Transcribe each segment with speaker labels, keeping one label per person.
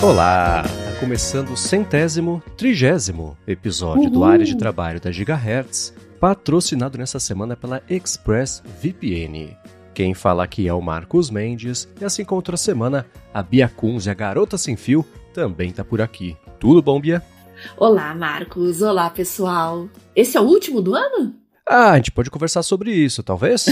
Speaker 1: Olá! Tá começando o 130º episódio do Área de Trabalho da Gigahertz, patrocinado nessa semana pela ExpressVPN. Quem fala aqui é o Marcos Mendes, e assim como outra semana, a Bia Kunz e a Garota Sem Fio também tá por aqui. Tudo bom, Bia?
Speaker 2: Olá, Marcos. Olá, pessoal. Esse é o último do ano?
Speaker 1: A gente pode conversar sobre isso, talvez?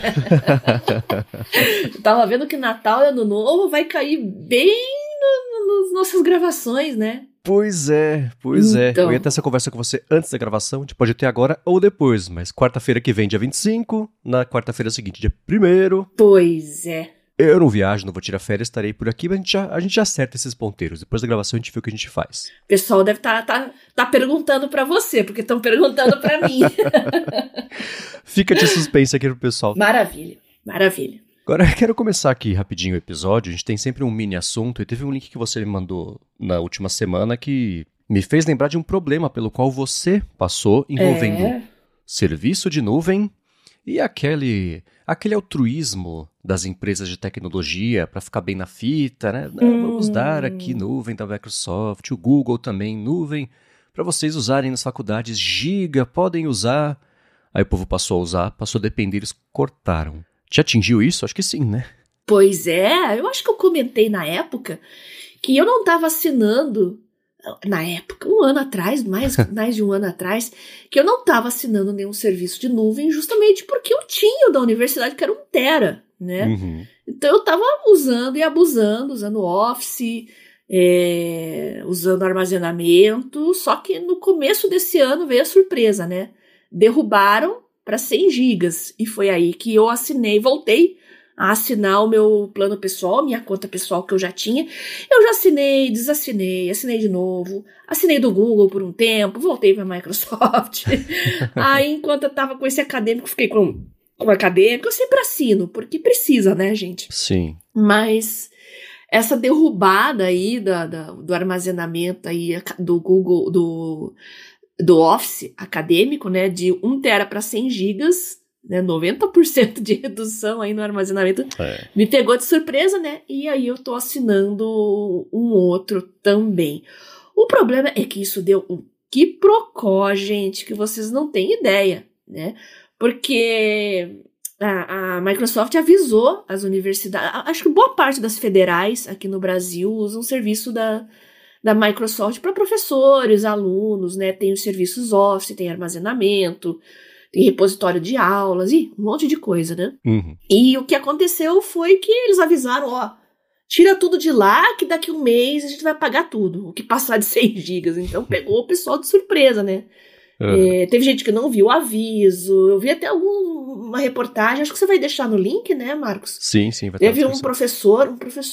Speaker 2: Tava vendo que Natal e Ano Novo vai cair bem nas nossas gravações, né?
Speaker 1: Pois é.
Speaker 2: Então.
Speaker 1: Eu ia ter essa conversa com você antes da gravação, a gente pode ter agora ou depois, mas quarta-feira que vem, dia 25, na quarta-feira seguinte, dia 1º.
Speaker 2: Pois é.
Speaker 1: Eu não viajo, não vou tirar férias, estarei por aqui, mas a gente já acerta esses ponteiros. Depois da gravação a gente vê o que a gente faz.
Speaker 2: O pessoal deve tá perguntando pra você, porque estão perguntando pra mim.
Speaker 1: Fica de suspense aqui pro pessoal.
Speaker 2: Maravilha.
Speaker 1: Agora, eu quero começar aqui rapidinho o episódio. A gente tem sempre um mini assunto e teve um link que você me mandou na última semana que me fez lembrar de um problema pelo qual você passou envolvendo serviço de nuvem e aquele altruísmo das empresas de tecnologia para ficar bem na fita, né? Vamos dar aqui nuvem da Microsoft, o Google também, nuvem, para vocês usarem nas faculdades, giga, podem usar. Aí o povo passou a usar, passou a depender, eles cortaram. Te atingiu isso? Acho que sim, né?
Speaker 2: Pois é, eu acho que eu comentei na época que eu não estava assinando, na época, um ano atrás, mais de um ano atrás, que eu não estava assinando nenhum serviço de nuvem justamente porque eu tinha o da universidade, que era 1 tera, né?
Speaker 1: Uhum.
Speaker 2: Então eu estava usando e abusando, usando Office, usando armazenamento, só que no começo desse ano veio a surpresa, né? Derrubaram para 100 gigas, e foi aí que eu voltei a assinar o meu plano pessoal, minha conta pessoal que eu já tinha. Eu já assinei, desassinei, assinei de novo, assinei do Google por um tempo, voltei para a Microsoft. Aí, enquanto eu tava com esse acadêmico, fiquei com o acadêmico. Eu sempre assino, porque precisa, né, gente?
Speaker 1: Sim.
Speaker 2: Mas essa derrubada aí do armazenamento aí do Google, do Office acadêmico, né, de 1 tera para 100 gigas, né, 90% de redução aí no armazenamento, me pegou de surpresa, né, e aí eu tô assinando um outro também. O problema é que isso deu um quiprocó, gente, que vocês não têm ideia, né, porque a Microsoft avisou as universidades, acho que boa parte das federais aqui no Brasil usam serviço da Microsoft para professores, alunos, né? Tem os serviços Office, tem armazenamento, tem repositório de aulas e um monte de coisa, né?
Speaker 1: Uhum.
Speaker 2: E o que aconteceu foi que eles avisaram, tira tudo de lá que daqui um mês a gente vai pagar tudo, o que passar de 100 gigas. Então pegou o pessoal de surpresa, né? Teve gente que não viu o aviso, eu vi até uma reportagem, acho que você vai deixar no link, né, Marcos?
Speaker 1: Sim, vai
Speaker 2: Teve um professor,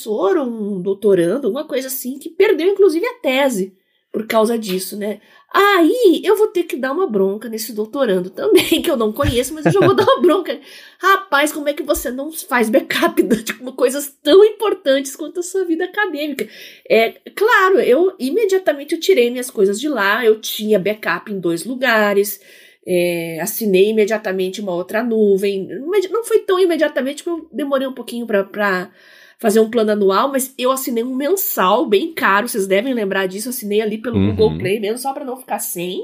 Speaker 2: um doutorando, alguma coisa assim, que perdeu inclusive a tese por causa disso, né? Aí eu vou ter que dar uma bronca nesse doutorando também, que eu não conheço, mas eu já vou dar uma bronca. Rapaz, como é que você não faz backup de coisas tão importantes quanto a sua vida acadêmica? Claro, eu imediatamente tirei minhas coisas de lá, eu tinha backup em 2 lugares, assinei imediatamente uma outra nuvem. Não foi tão imediatamente, porque eu demorei um pouquinho para fazer um plano anual, mas eu assinei um mensal bem caro, vocês devem lembrar disso, eu assinei ali pelo Google Play mesmo, só para não ficar sem.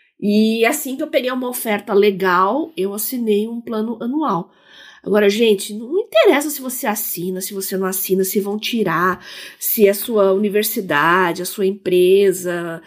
Speaker 2: E assim que eu peguei uma oferta legal, eu assinei um plano anual. Agora, gente, não interessa se você assina, se você não assina, se vão tirar, se a sua universidade, a sua empresa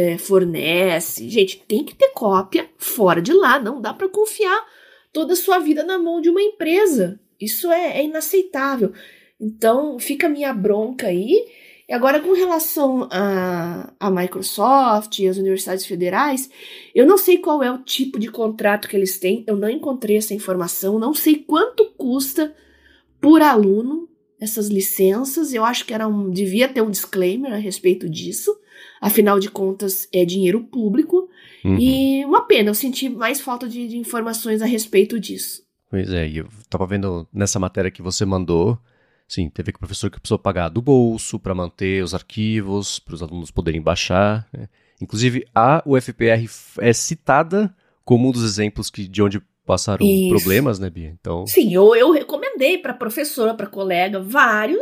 Speaker 2: fornece. Gente, tem que ter cópia fora de lá, não dá para confiar toda a sua vida na mão de uma empresa. Isso é inaceitável. Então, fica a minha bronca aí. E agora, com relação à Microsoft e às universidades federais, eu não sei qual é o tipo de contrato que eles têm, eu não encontrei essa informação, não sei quanto custa por aluno essas licenças, eu acho que devia ter um disclaimer a respeito disso, afinal de contas é dinheiro público, e uma pena, eu senti mais falta de informações a respeito disso.
Speaker 1: Pois é, e eu tava vendo nessa matéria que você mandou. Sim, teve que o professor que precisou pagar do bolso para manter os arquivos, para os alunos poderem baixar, né? Inclusive, a UFPR é citada como um dos exemplos de onde passaram problemas, né, Bia? Então...
Speaker 2: Sim, eu recomendei para professora, para colega, vários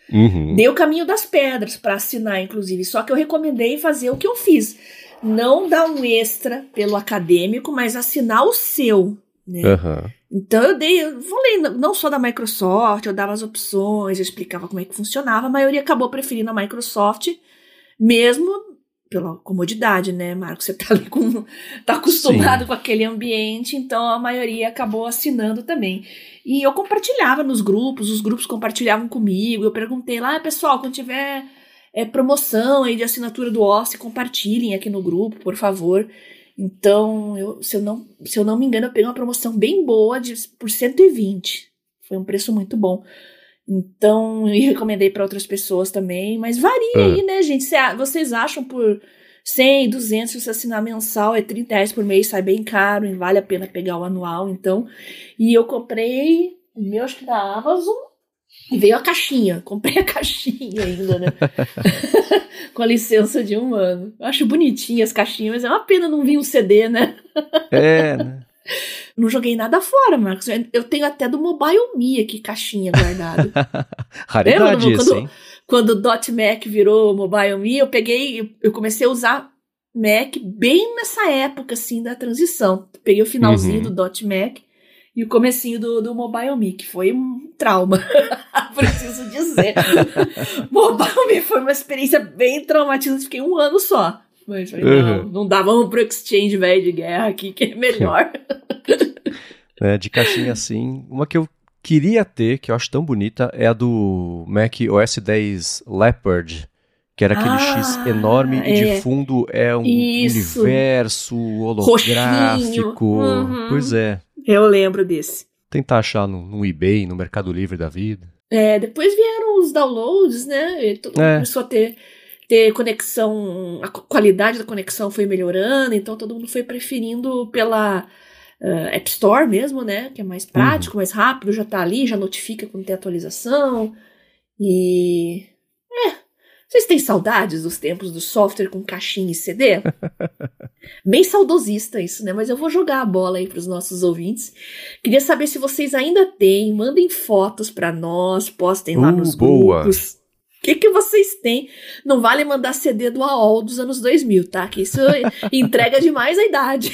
Speaker 2: Dei o caminho das pedras para assinar, inclusive. Só que eu recomendei fazer o que eu fiz. Não dar um extra pelo acadêmico, mas assinar o seu, né? Então eu falei, não só da Microsoft, eu dava as opções, eu explicava como é que funcionava. A maioria acabou preferindo a Microsoft, mesmo pela comodidade, né, Marcos? Você tá ali tá acostumado com aquele ambiente, então a maioria acabou assinando também. E eu compartilhava nos grupos, os grupos compartilhavam comigo, eu perguntei lá, pessoal, quando tiver promoção aí de assinatura do Office, compartilhem aqui no grupo, por favor. Então, se eu não me engano, eu peguei uma promoção bem boa por 120. Foi um preço muito bom. Então, eu recomendei para outras pessoas também, mas varia aí, né, gente? Vocês acham por 100, 200, se você assinar mensal, é R$30 por mês, sai bem caro, e vale a pena pegar o anual, então. E eu comprei o meu, acho que da Amazon, e veio a caixinha. Comprei a caixinha ainda, né? Com a licença de 1 ano. Eu acho bonitinha as caixinhas, mas é uma pena não vir um CD, né?
Speaker 1: Né?
Speaker 2: Não joguei nada fora, Marcos. Eu tenho até do Mobile Me aqui, caixinha guardada.
Speaker 1: Raridade isso, hein?
Speaker 2: Quando o .Mac virou Mobile Me, eu comecei a usar Mac bem nessa época, assim, da transição. Peguei o finalzinho do .Mac e o comecinho do Mobile Me, que foi um trauma, preciso dizer. Mobile Me foi uma experiência bem traumatizante, fiquei 1 ano só. Mas não dava pro Exchange velho de guerra aqui, que é melhor.
Speaker 1: De caixinha assim, uma que eu queria ter, que eu acho tão bonita, é a do Mac OS X Leopard, que era aquele X enorme e de fundo é um universo holográfico. Pois é.
Speaker 2: Eu lembro desse.
Speaker 1: Tentar achar no eBay, no Mercado Livre da vida.
Speaker 2: Depois vieram os downloads, né? E todo mundo começou a ter conexão, a qualidade da conexão foi melhorando, então todo mundo foi preferindo pela App Store mesmo, né? Que é mais prático, mais rápido, já tá ali, já notifica quando tem atualização. E... vocês têm saudades dos tempos do software com caixinha e CD? Bem saudosista isso, né? Mas eu vou jogar a bola aí pros nossos ouvintes. Queria saber se vocês ainda têm, mandem fotos pra nós, postem lá nos grupos. O que vocês têm? Não vale mandar CD do AOL dos anos 2000, tá? Que isso entrega demais a idade.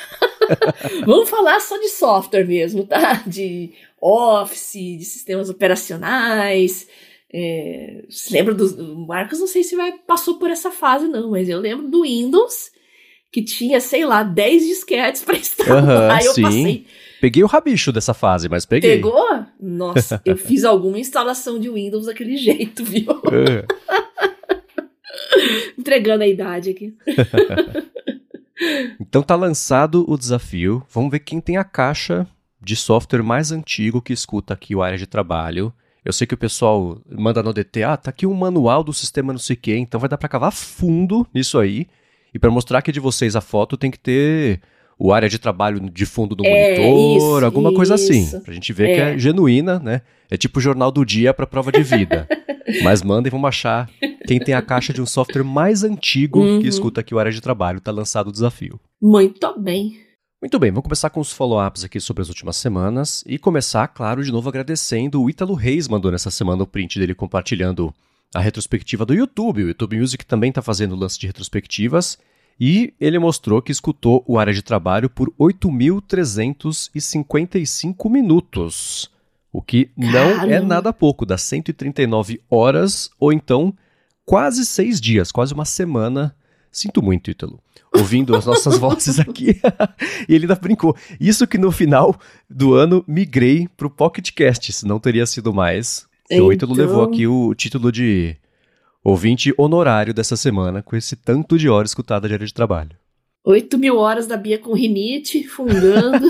Speaker 2: Vamos falar só de software mesmo, tá? De Office, de sistemas operacionais. Você lembra do Marcos? Não sei se passou por essa fase, não, mas eu lembro do Windows, que tinha, sei lá, 10 disquetes pra instalar. Aí eu passei.
Speaker 1: Peguei o rabicho dessa fase, mas peguei.
Speaker 2: Pegou? Nossa, eu fiz alguma instalação de Windows daquele jeito, viu? Entregando a idade aqui.
Speaker 1: Então tá lançado o desafio. Vamos ver quem tem a caixa de software mais antigo que escuta aqui o Área de Trabalho. Eu sei que o pessoal manda no DT, tá aqui um manual do sistema não sei o quê, então vai dar pra cavar fundo nisso aí. E pra mostrar que de vocês a foto tem que ter o Área de Trabalho de fundo do monitor, alguma coisa assim. Pra gente ver que é genuína, né? É tipo o Jornal do Dia pra prova de vida. Mas mandem, vamos achar quem tem a caixa de um software mais antigo que escuta aqui o Área de Trabalho. Tá lançado o desafio.
Speaker 2: Muito bem.
Speaker 1: Muito bem, vamos começar com os follow-ups aqui sobre as últimas semanas. E começar, claro, de novo agradecendo. O Ítalo Reis mandou nessa semana o print dele compartilhando a retrospectiva do YouTube. O YouTube Music também tá fazendo lance de retrospectivas. E ele mostrou que escutou o Área de Trabalho por 8.355 minutos. O que não é nada pouco, dá 139 horas, ou então quase 6 dias, quase uma semana. Sinto muito, Ítalo, ouvindo as nossas vozes aqui. E ele ainda brincou. Isso que no final do ano migrei pro Pocket Cast, senão teria sido mais. Então o Ítalo levou aqui o título de ouvinte honorário dessa semana, com esse tanto de horas escutada de Área de Trabalho.
Speaker 2: 8.000 horas da Bia com rinite, fungando.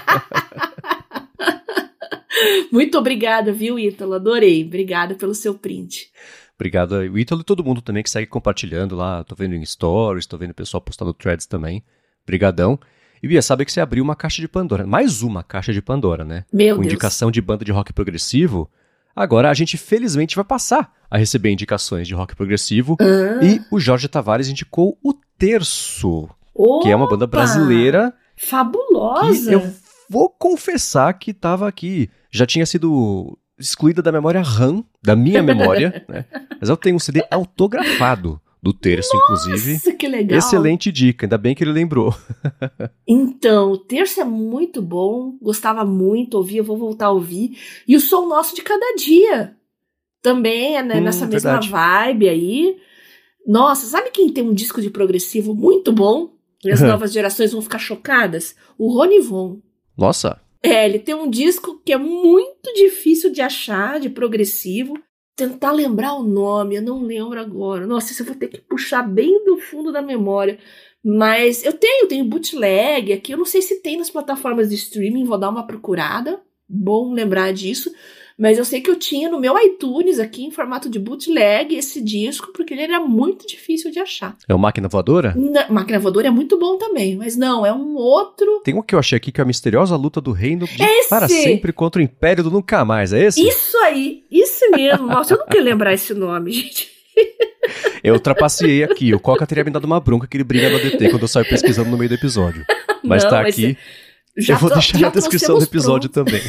Speaker 2: Muito obrigada, viu, Ítalo? Adorei. Obrigada pelo seu print.
Speaker 1: Obrigado ao Ítalo e todo mundo também que segue compartilhando lá. Tô vendo em stories, tô vendo o pessoal postando threads também. Brigadão. E Bia, sabe que você abriu uma caixa de Pandora. Mais uma caixa de Pandora, né?
Speaker 2: Meu
Speaker 1: com
Speaker 2: Deus.
Speaker 1: Indicação de banda de rock progressivo. Agora a gente felizmente vai passar a receber indicações de rock progressivo. E o Jorge Tavares indicou o Terço, que é uma banda brasileira.
Speaker 2: Fabulosa!
Speaker 1: Que eu vou confessar que estava aqui. Já tinha sido excluída da memória RAM, da minha memória, né? Mas eu tenho um CD autografado do Terço, inclusive.
Speaker 2: Nossa, que legal!
Speaker 1: Excelente dica, ainda bem que ele lembrou.
Speaker 2: Então, o Terço é muito bom, gostava muito, ouvia, vou voltar a ouvir. E o Som Nosso de Cada Dia também é, né, nessa mesma
Speaker 1: verdade.
Speaker 2: vibe aí. Nossa, sabe quem tem um disco de progressivo muito bom? E as novas gerações vão ficar chocadas? O Rony Von.
Speaker 1: Nossa.
Speaker 2: Ele tem um disco que é muito difícil de achar, de progressivo. Tentar lembrar o nome, eu não lembro agora. Nossa, isso eu vou ter que puxar bem do fundo da memória. Mas eu tenho bootleg aqui. Eu não sei se tem nas plataformas de streaming, vou dar uma procurada. Bom lembrar disso. Mas eu sei que eu tinha no meu iTunes aqui, em formato de bootleg, esse disco, porque ele era muito difícil de achar.
Speaker 1: É o Máquina Voadora?
Speaker 2: Máquina Voadora é muito bom também, mas não, é um outro...
Speaker 1: Tem um que eu achei aqui que é a misteriosa luta do reino de
Speaker 2: Esse!
Speaker 1: Para Sempre contra o Império do Nunca Mais, é esse?
Speaker 2: Isso aí, isso mesmo. Nossa, eu não quero lembrar esse nome, gente.
Speaker 1: Eu trapaceei aqui, o Coca teria me dado uma bronca que ele briga no ADT quando eu saio pesquisando no meio do episódio. Mas
Speaker 2: Não,
Speaker 1: tá
Speaker 2: mas
Speaker 1: aqui, eu vou deixar na descrição do episódio também.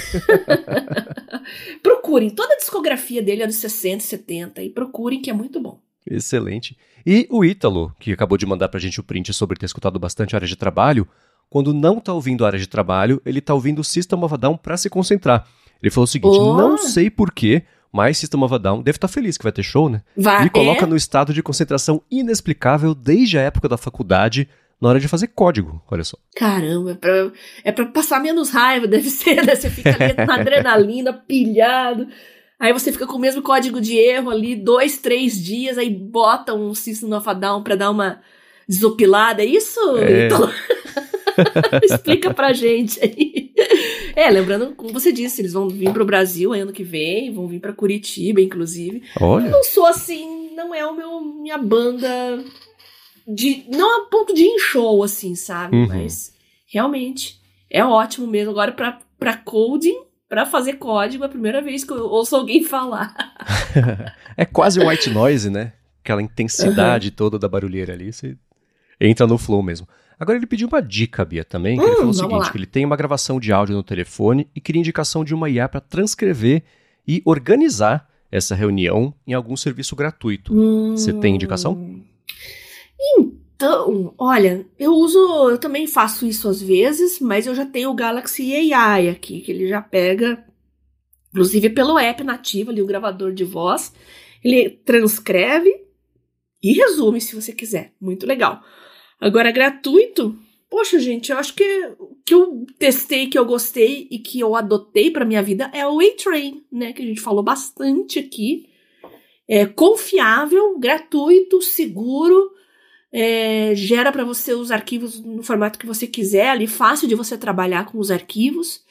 Speaker 2: Procurem, toda a discografia dele é dos 60, 70, e procurem que é muito bom.
Speaker 1: Excelente. E o Ítalo, que acabou de mandar pra gente o print sobre ter escutado bastante Área de Trabalho, quando não tá ouvindo Área de Trabalho, ele tá ouvindo System of a Down pra se concentrar. Ele falou o seguinte, não sei porquê, mas System of a Down deve estar feliz que vai ter show, né? Me coloca no estado de concentração inexplicável desde a época da faculdade, na hora de fazer código, olha só.
Speaker 2: Caramba, é pra passar menos raiva, deve ser, né? Você fica ali na adrenalina, pilhado, aí você fica com o mesmo código de erro ali, 2, 3 dias, aí bota um System of a Down pra dar uma desopilada, é isso? Então... Explica pra gente aí. Lembrando, como você disse, eles vão vir pro Brasil ano que vem, vão vir pra Curitiba, inclusive.
Speaker 1: Olha.
Speaker 2: Eu não sou assim, não é minha banda... não a ponto de ir em show, assim, sabe? Mas, realmente, é ótimo mesmo. Agora, pra coding, pra fazer código, é a primeira vez que eu ouço alguém falar.
Speaker 1: É quase um white noise, né? Aquela intensidade toda da barulheira ali, você entra no flow mesmo. Agora, ele pediu uma dica, Bia, também, que ele falou o seguinte, que ele tem uma gravação de áudio no telefone e queria indicação de uma IA para transcrever e organizar essa reunião em algum serviço gratuito. Você tem indicação?
Speaker 2: Então, olha, eu também faço isso às vezes, mas eu já tenho o Galaxy AI aqui, que ele já pega, inclusive pelo app nativo ali, o gravador de voz, ele transcreve e resume se você quiser, muito legal. Agora, gratuito, poxa gente, eu acho que o que eu testei, que eu gostei e que eu adotei pra minha vida é o A-Train, né, que a gente falou bastante aqui, é confiável, gratuito, seguro, gera para você os arquivos no formato que você quiser, ali fácil de você trabalhar com os arquivos.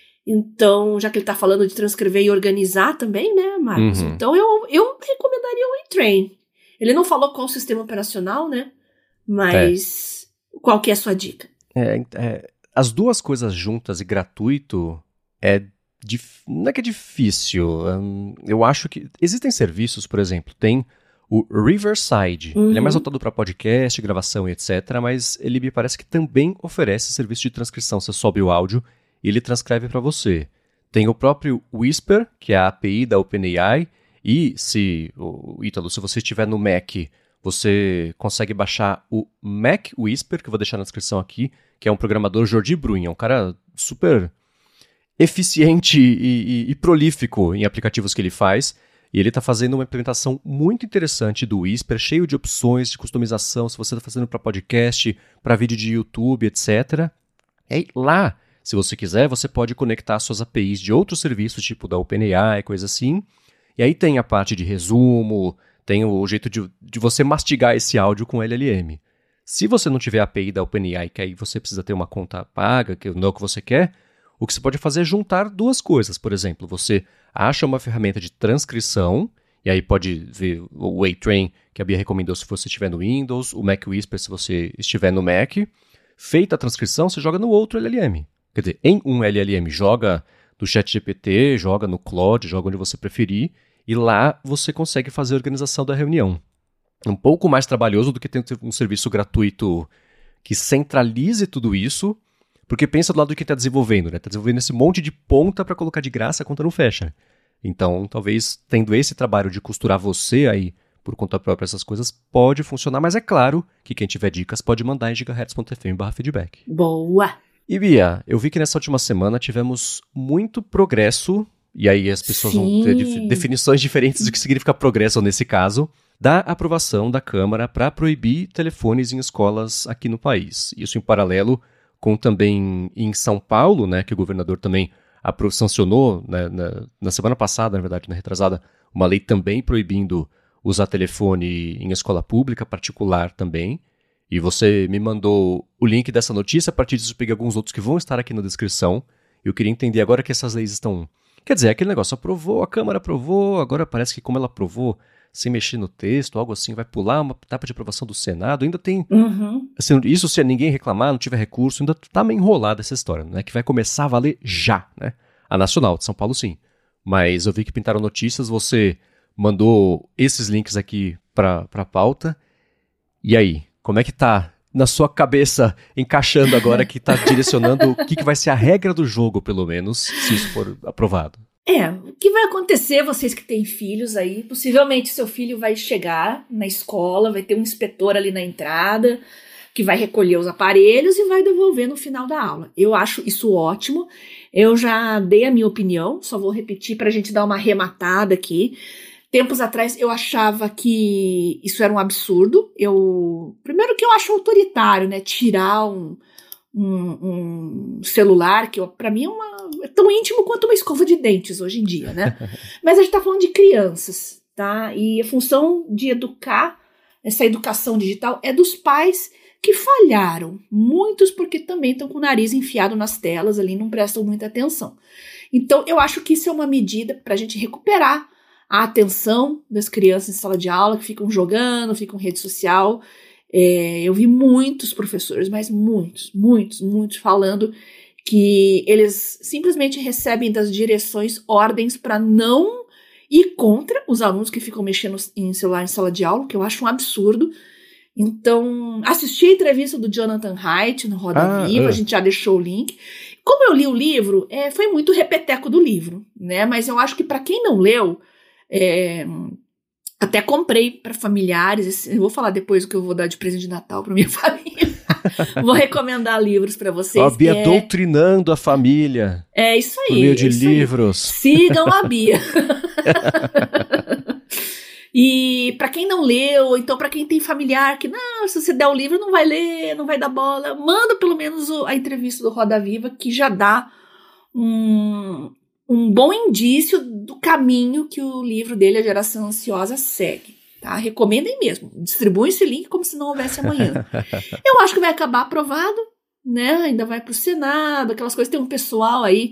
Speaker 2: Então, já que ele tá falando de transcrever e organizar também, né, Marcos? Então, eu recomendaria o A-Train. Ele não falou qual sistema operacional, né? Mas qual que é a sua dica?
Speaker 1: As duas coisas juntas e gratuito não é que é difícil. Eu acho que existem serviços, por exemplo, tem o Riverside, ele é mais voltado para podcast, gravação e etc, mas ele me parece que também oferece serviço de transcrição. Você sobe o áudio e ele transcreve para você. Tem o próprio Whisper, que é a API da OpenAI, e Ítalo, se você estiver no Mac, você consegue baixar o Mac Whisper, que eu vou deixar na descrição aqui, que é um programador Jordi Brun, é um cara super eficiente e prolífico em aplicativos que ele faz. E ele está fazendo uma implementação muito interessante do Whisper, cheio de opções de customização, se você está fazendo para podcast, para vídeo de YouTube, etc. E aí, lá, se você quiser, você pode conectar suas APIs de outros serviços, tipo da OpenAI, coisa assim. E aí tem a parte de resumo, tem o jeito de você mastigar esse áudio com LLM. Se você não tiver a API da OpenAI, que aí você precisa ter uma conta paga, que não é o que você quer, o que você pode fazer é juntar duas coisas. Por exemplo, você acha uma ferramenta de transcrição, e aí pode ver o A-Train, que a Bia recomendou se você estiver no Windows, o Mac Whisper se você estiver no Mac. Feita a transcrição, você joga no outro LLM. Quer dizer, em um LLM, joga no ChatGPT, joga no Claude, joga onde você preferir, e lá você consegue fazer a organização da reunião. Um pouco mais trabalhoso do que ter um serviço gratuito que centralize tudo isso, porque pensa do lado de quem está desenvolvendo, né? Está desenvolvendo esse monte de ponta para colocar de graça, a conta não fecha. Então, talvez tendo esse trabalho de costurar você aí por conta própria essas coisas pode funcionar, mas é claro que quem tiver dicas pode mandar em gigahertz.fm/feedback.
Speaker 2: Boa!
Speaker 1: E Bia, eu vi que nessa última semana tivemos muito progresso, e aí as pessoas vão ter definições diferentes do que significa progresso nesse caso, da aprovação da Câmara para proibir telefones em escolas aqui no país. Isso em paralelo com também em São Paulo, né, que o governador também sancionou, né, na semana passada, na verdade, na retrasada, uma lei também proibindo usar telefone em escola pública, particular também. E você me mandou o link dessa notícia, a partir disso eu peguei alguns outros que vão estar aqui na descrição. Eu queria entender agora que essas leis estão... Quer dizer, aquele negócio aprovou, a Câmara aprovou, agora parece que como ela aprovou, sem mexer no texto, algo assim, vai pular uma etapa de aprovação do Senado, ainda tem... Assim, isso se ninguém reclamar, não tiver recurso, ainda tá meio enrolada essa história, né? Que vai começar a valer já, né? A Nacional de São Paulo, sim. Mas eu vi que pintaram notícias, você mandou esses links aqui pra pauta. E aí, como é que tá na sua cabeça, encaixando agora, que tá direcionando o que vai ser a regra do jogo, pelo menos, se isso for aprovado?
Speaker 2: O que vai acontecer, vocês que têm filhos aí, possivelmente seu filho vai chegar na escola, vai ter um inspetor ali na entrada, que vai recolher os aparelhos e vai devolver no final da aula. Eu acho isso ótimo, eu já dei a minha opinião, só vou repetir para a gente dar uma arrematada aqui. Tempos atrás eu achava que isso era um absurdo. Primeiro que eu acho autoritário, né? Tirar um celular, que para mim é tão íntimo quanto uma escova de dentes hoje em dia, né? Mas a gente tá falando de crianças, tá? E a função de educar, essa educação digital, é dos pais que falharam. Muitos porque também estão com o nariz enfiado nas telas ali, não prestam muita atenção. Então eu acho que isso é uma medida para a gente recuperar a atenção das crianças em sala de aula, que ficam jogando, ficam em rede social. Eu vi muitos professores, mas muitos falando que eles simplesmente recebem das direções ordens para não ir contra os alunos que ficam mexendo em celular em sala de aula, que eu acho um absurdo. Então, assisti a entrevista do Jonathan Haidt no Roda Viva, a gente já deixou o link. Como eu li o livro, foi muito repeteco do livro, né? Mas eu acho que para quem não leu, até comprei para familiares. Eu vou falar depois o que eu vou dar de presente de Natal para minha família. Vou recomendar livros para vocês.
Speaker 1: A Bia doutrinando a família.
Speaker 2: É isso aí.
Speaker 1: Por meio de livros.
Speaker 2: Aí. Sigam a Bia. E para quem não leu, ou então para quem tem familiar que, não, se você der o livro não vai ler, não vai dar bola, manda pelo menos a entrevista do Roda Viva, que já dá um bom indício do caminho que o livro dele, A Geração Ansiosa, segue. Tá? Recomendem mesmo. Distribuem esse link como se não houvesse amanhã. Eu acho que vai acabar aprovado, né? Ainda vai pro Senado, aquelas coisas. Tem um pessoal aí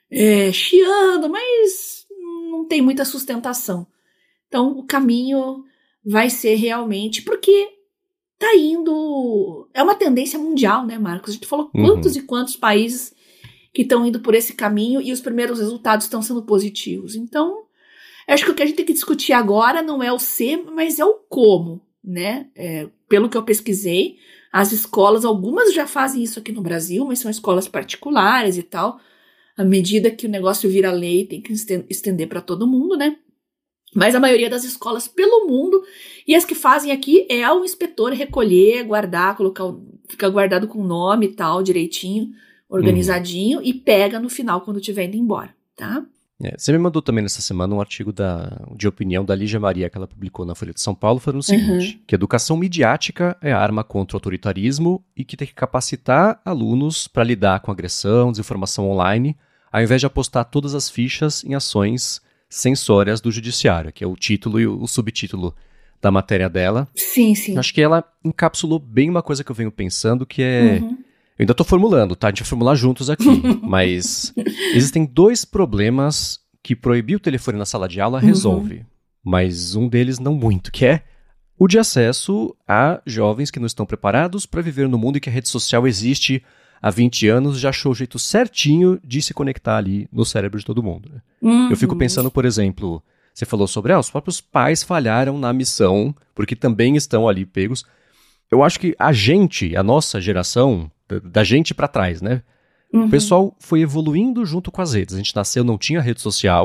Speaker 2: chiando, mas não tem muita sustentação. Então, o caminho vai ser realmente... Porque tá indo... É uma tendência mundial, né, Marcos? A gente falou quantos e quantos países que estão indo por esse caminho e os primeiros resultados estão sendo positivos. Então, acho que o que a gente tem que discutir agora não é o se, mas é o como, né? Pelo que eu pesquisei, as escolas, algumas já fazem isso aqui no Brasil, mas são escolas particulares e tal. À medida que o negócio vira lei, tem que estender para todo mundo, né? Mas a maioria das escolas pelo mundo, e as que fazem aqui é o inspetor recolher, guardar, fica guardado com o nome e tal, direitinho, organizadinho, e pega no final quando estiver indo embora, tá?
Speaker 1: Você me mandou também nessa semana um artigo de opinião da Lígia Maria, que ela publicou na Folha de São Paulo, falando o seguinte, que educação midiática é arma contra o autoritarismo e que tem que capacitar alunos para lidar com agressão, desinformação online, ao invés de apostar todas as fichas em ações censórias do judiciário, que é o título e o subtítulo da matéria dela.
Speaker 2: Sim, sim.
Speaker 1: Acho que ela encapsulou bem uma coisa que eu venho pensando, que é... Eu ainda estou formulando, tá? A gente vai formular juntos aqui. Mas existem dois problemas que proibir o telefone na sala de aula resolve. Mas um deles não muito, que é o de acesso a jovens que não estão preparados para viver no mundo em que a rede social existe há 20 anos, já achou o jeito certinho de se conectar ali no cérebro de todo mundo. Eu fico pensando, por exemplo, você falou sobre os próprios pais falharam na missão, porque também estão ali pegos. Eu acho que a nossa geração, da gente pra trás, né? O pessoal foi evoluindo junto com as redes. A gente nasceu, não tinha rede social,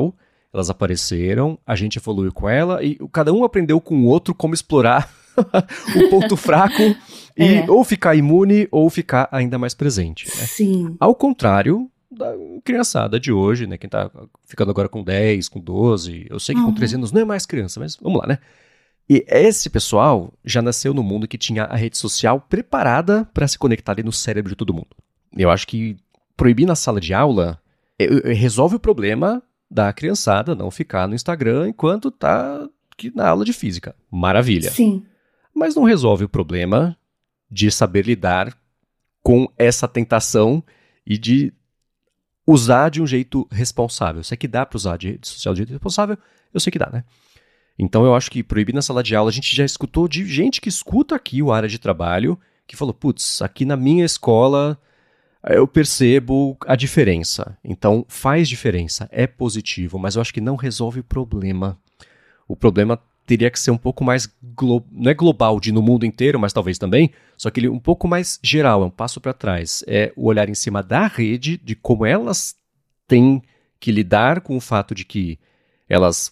Speaker 1: elas apareceram, a gente evoluiu com ela e cada um aprendeu com o outro como explorar o ponto fraco e ou ficar imune ou ficar ainda mais presente. Né?
Speaker 2: Sim.
Speaker 1: Ao contrário da criançada de hoje, né? Quem tá ficando agora com 10, com 12, eu sei que com 13 anos não é mais criança, mas vamos lá, né? E esse pessoal já nasceu no mundo que tinha a rede social preparada para se conectar ali no cérebro de todo mundo. Eu acho que proibir na sala de aula resolve o problema da criançada não ficar no Instagram enquanto tá aqui na aula de física. Maravilha.
Speaker 2: Sim.
Speaker 1: Mas não resolve o problema de saber lidar com essa tentação e de usar de um jeito responsável. Se é que dá para usar de rede social de jeito responsável, eu sei que dá, né? Então eu acho que proibir na sala de aula, a gente já escutou de gente que escuta aqui o área de trabalho, que falou, putz, aqui na minha escola eu percebo a diferença. Então faz diferença, é positivo, mas eu acho que não resolve o problema. O problema teria que ser um pouco mais, não é global de no mundo inteiro, mas talvez também, só que ele um pouco mais geral, é um passo para trás. É o olhar em cima da rede, de como elas têm que lidar com o fato de que elas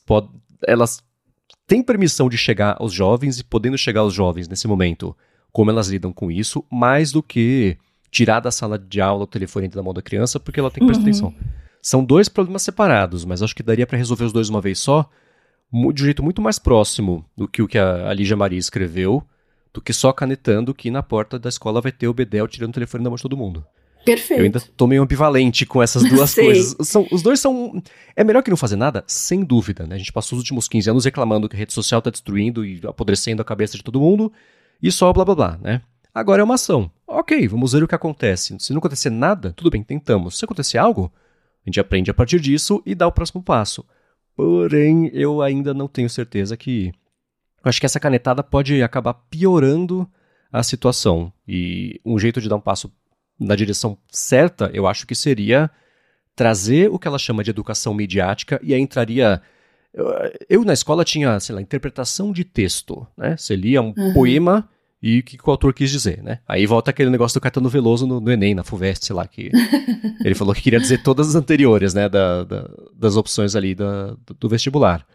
Speaker 1: têm permissão de chegar aos jovens e podendo chegar aos jovens nesse momento, como elas lidam com isso, mais do que tirar da sala de aula o telefone da mão da criança porque ela tem que prestar atenção. São dois problemas separados, mas acho que daria para resolver os dois de uma vez só, de um jeito muito mais próximo do que o que a Lígia Maria escreveu, do que só canetando que na porta da escola vai ter o Bedel tirando o telefone da mão de todo mundo.
Speaker 2: Perfeito.
Speaker 1: Eu ainda tô meio ambivalente com essas duas coisas. Os dois são... É melhor que não fazer nada? Sem dúvida, né? A gente passou os últimos 15 anos reclamando que a rede social tá destruindo e apodrecendo a cabeça de todo mundo e só blá blá blá, né? Agora é uma ação. Ok, vamos ver o que acontece. Se não acontecer nada, tudo bem, tentamos. Se acontecer algo, a gente aprende a partir disso e dá o próximo passo. Porém, eu ainda não tenho certeza que... Eu acho que essa canetada pode acabar piorando a situação. E um jeito de dar um passo na direção certa, eu acho que seria trazer o que ela chama de educação midiática, e aí entraria... Eu na escola tinha, sei lá, interpretação de texto, né? Você lia um poema e o que o autor quis dizer, né? Aí volta aquele negócio do Caetano Veloso no Enem, na FUVEST, sei lá, que ele falou que queria dizer todas as anteriores, né? Das opções ali do vestibular.